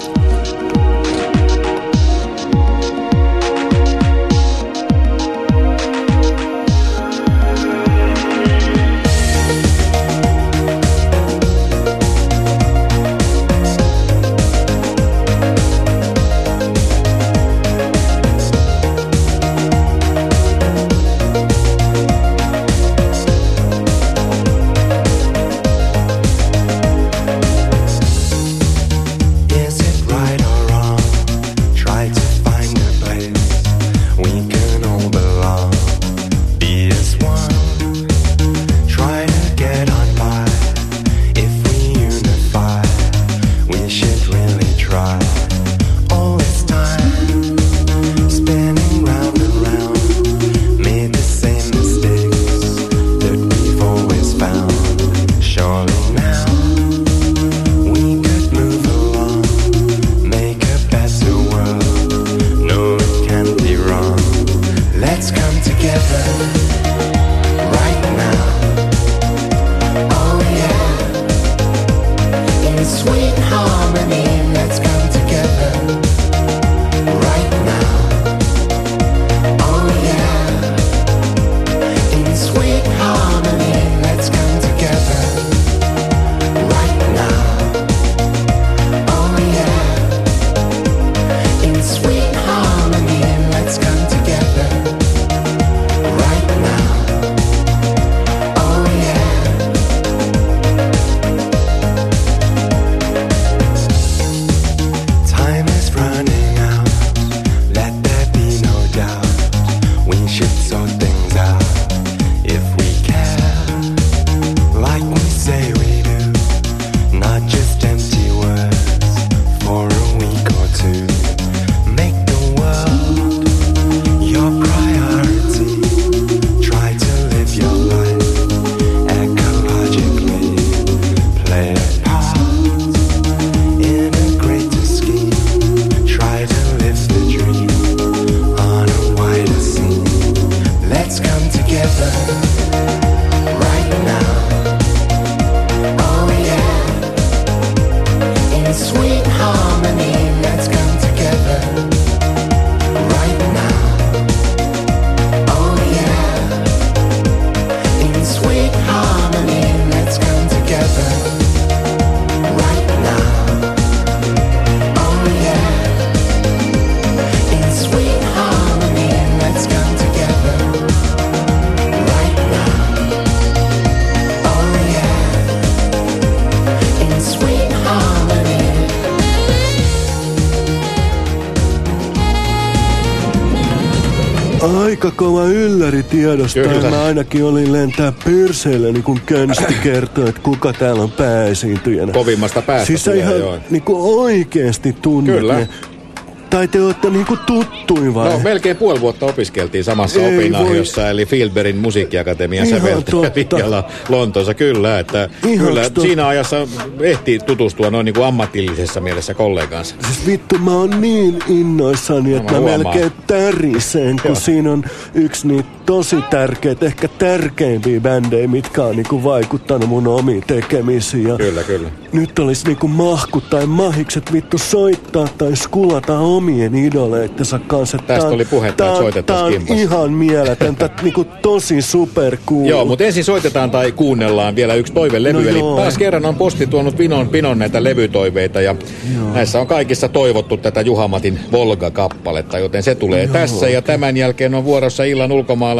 Aika kova ylläri tiedosta. Mä ainakin olin lentää perseelläni, kun Könsti kertoi, että kuka täällä on pääesiintyjänä. Kovimmasta päästä siis tulee, ihan joo. Niinku oikeesti tunnet. Kyllä. Ne. Tai te ootte niinku tuttui vai? No melkein puoli vuotta opiskeltiin samassa opinahjossa, eli Fieldbergin musiikkiakatemian säveltäjä Lontoossa. Kyllä, että kyllä siinä ajassa ehtii tutustua noin niinku ammatillisessa mielessä kollegansa. Siis vittu, mä oon niin innoissani, että mä melkein täriseen, kun siinä on yksi niitä tosi tärkeitä, ehkä tärkeimpiä bändejä, mitkä on niinku vaikuttanut mun omiin tekemisiin. Kyllä, kyllä. Nyt olisi niinku mahkut tai mahikset vittu soittaa tai skulata omien idoleittensa kanssa. Tästä oli puhetta, että soitettaisiin kimpas. Tää on ihan mieletöntä, niinku tosi supercool. Joo, mutta ensin soitetaan tai kuunnellaan vielä yksi toivelevy. Eli taas kerran on posti tuonut pinon näitä levytoiveita ja näissä on kaikissa toivottu tätä Juha Matin Volga-kappaletta, joten se tulee tässä. Ja tämän jälkeen on vuorossa illan ulkomaalainen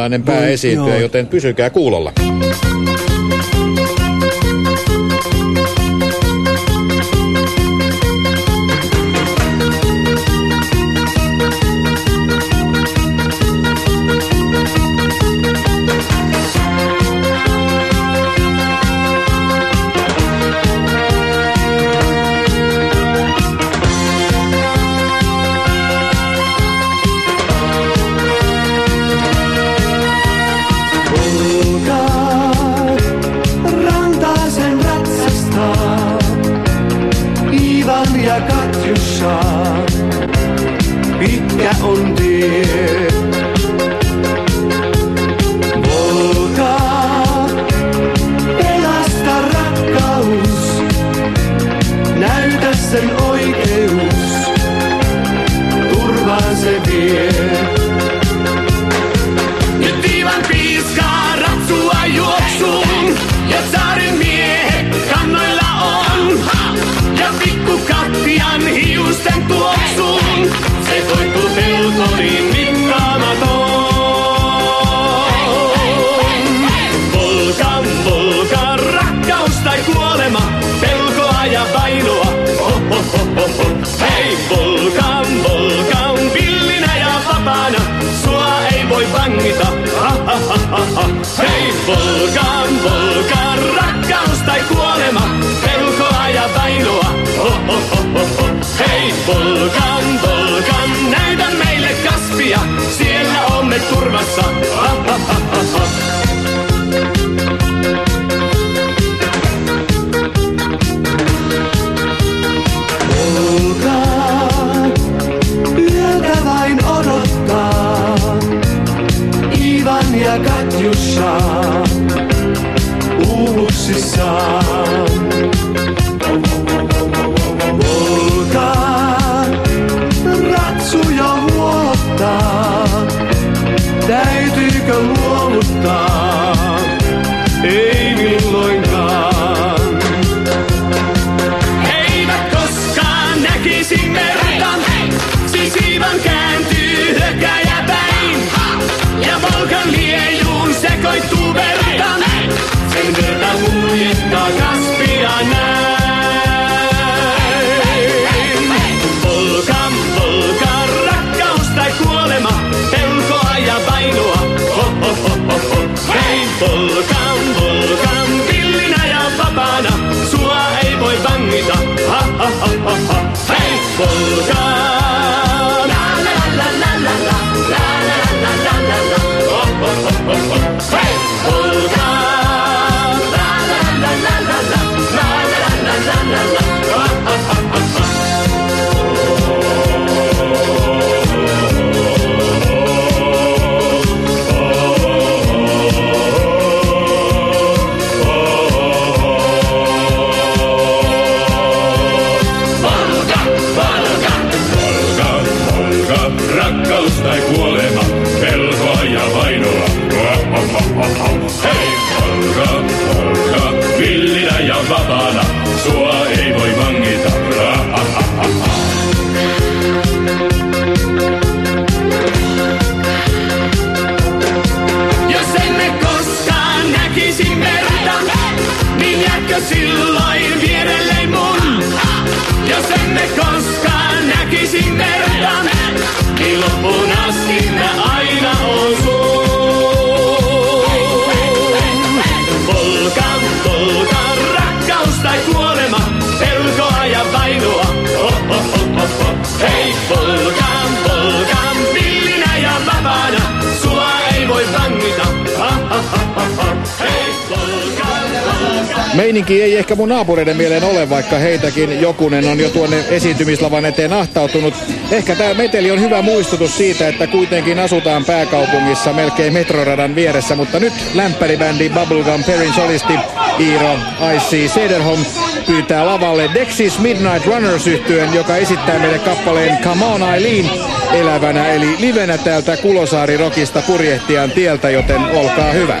suomalainen pääesiintyjä, joten pysykää kuulolla. Pitkä on tie. Volga, pelasta rakkaus, näytä sen oikeus, turvaan se vie. Nyt viivan piiskaa ratsua juoksuun, ja saaren miehet kannoilla on. Ja pikku kattian hiusten tuoksuun, se toittuu pelkoniin mittaamaton. Volkan, rakkaus tai kuolema, pelkoa ja vainoa. Hei, Volkan, villinä ja vapaana, sua ei voi vangita. Hei, Volkan, rakkaus tai kuolema, pelkoa ja vainoa. Hei, Volkan, näytä meille kasvia, siellä olemme turvassa. Volkan, yöltä vain odottaa, Ivan ja Katjusha uuvuksissaan. Ratsu jo huolottaa, täytyykö luovuttaa? Ei milloinkaan. Eivät koskaan näkisi merta, siis Ivan kääntyy hökäjä päin. Ja Volkan liejuun sekoittuu verta, sen verta muljettaa Kaspia näin. Volkan, rakkaus tai kuolema, pelkoa ja vainoa. Hei, Volkan, villinä ja vapaana, sua ei voi vangita. Hei, Volkan. Hei, Volkan. Rakkaus tai kuolema, pelkoa ja vainoa. Hei, Volga, villinä ja vapaana, sua ei voi vangita. Jos emme koskaan näkisi merta, niin jäätkö silloin vierellei mun? Jos emme koskaan näkisi merta, niin loppuun asti mä aina oon sun. Volkan, rakkaus tai kuolema, pelkoa ja vainoa. Hei, Volkan, villinä ja vapaana, sua ei voi vangita. Hei, Volkan. Meininki ei ehkä mun naapureiden mieleen ole, vaikka heitäkin jokunen on jo tuonne esiintymislavan eteen ahtautunut. Ehkä tää meteli on hyvä muistutus siitä, että kuitenkin asutaan pääkaupungissa melkein metroradan vieressä, mutta nyt lämpäribändi Bubblegum Perrin solisti Iiro I.C. Sederholm pyytää lavalle Dexys Midnight Runners-yhtyön, joka esittää meille kappaleen Come On Eileen elävänä eli livenä täältä Kulosaari-rokista Purjehtijan tieltä, joten olkaa hyvä.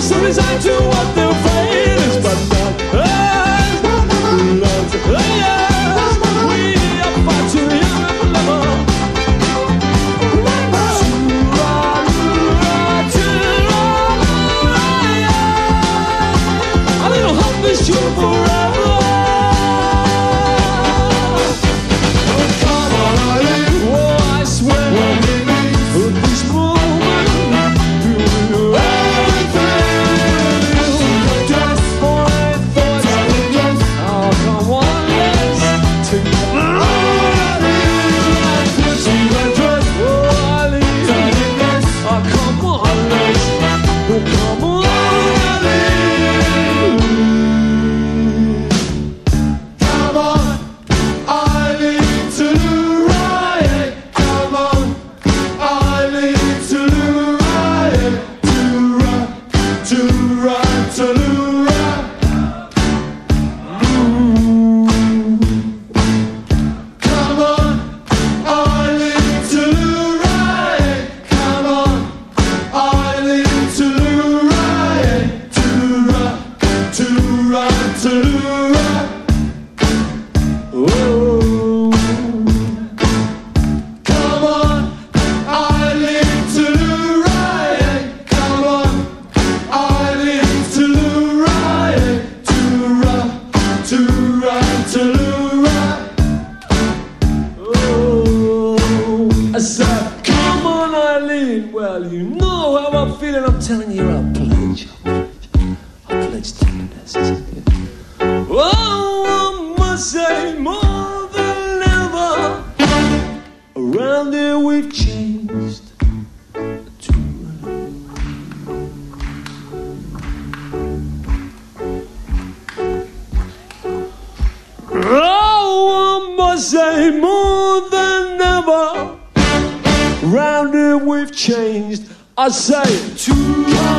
so resigned to what their fate is, but not us. Love's us. We are far too young and clever. A little hope is true forever. Come on, Eileen. Oh, I swear. This moment, you everything. Just for a thought. Oh, come on, let's take it. Put you in dress. Oh, Eileen. Oh, come on, let's. Come on, Eileen. Come on, Eileen, to riot. Come on, Eileen, to riot. To riot, to riot. Come on, Eileen, to riot. Come on, Eileen, to riot. To riot, to riot. Oh, come on, Eileen, to riot. Come on, Eileen, to riot. To riot, to riot. Oh, I said, come on, Eileen. Well, you know how I'm feeling. I'm telling you, I'll pledge. I'll pledge tenderness. Oh, I must say more than ever. Around here we've changed. Oh, I must say more than ever. Round here we've changed. I say to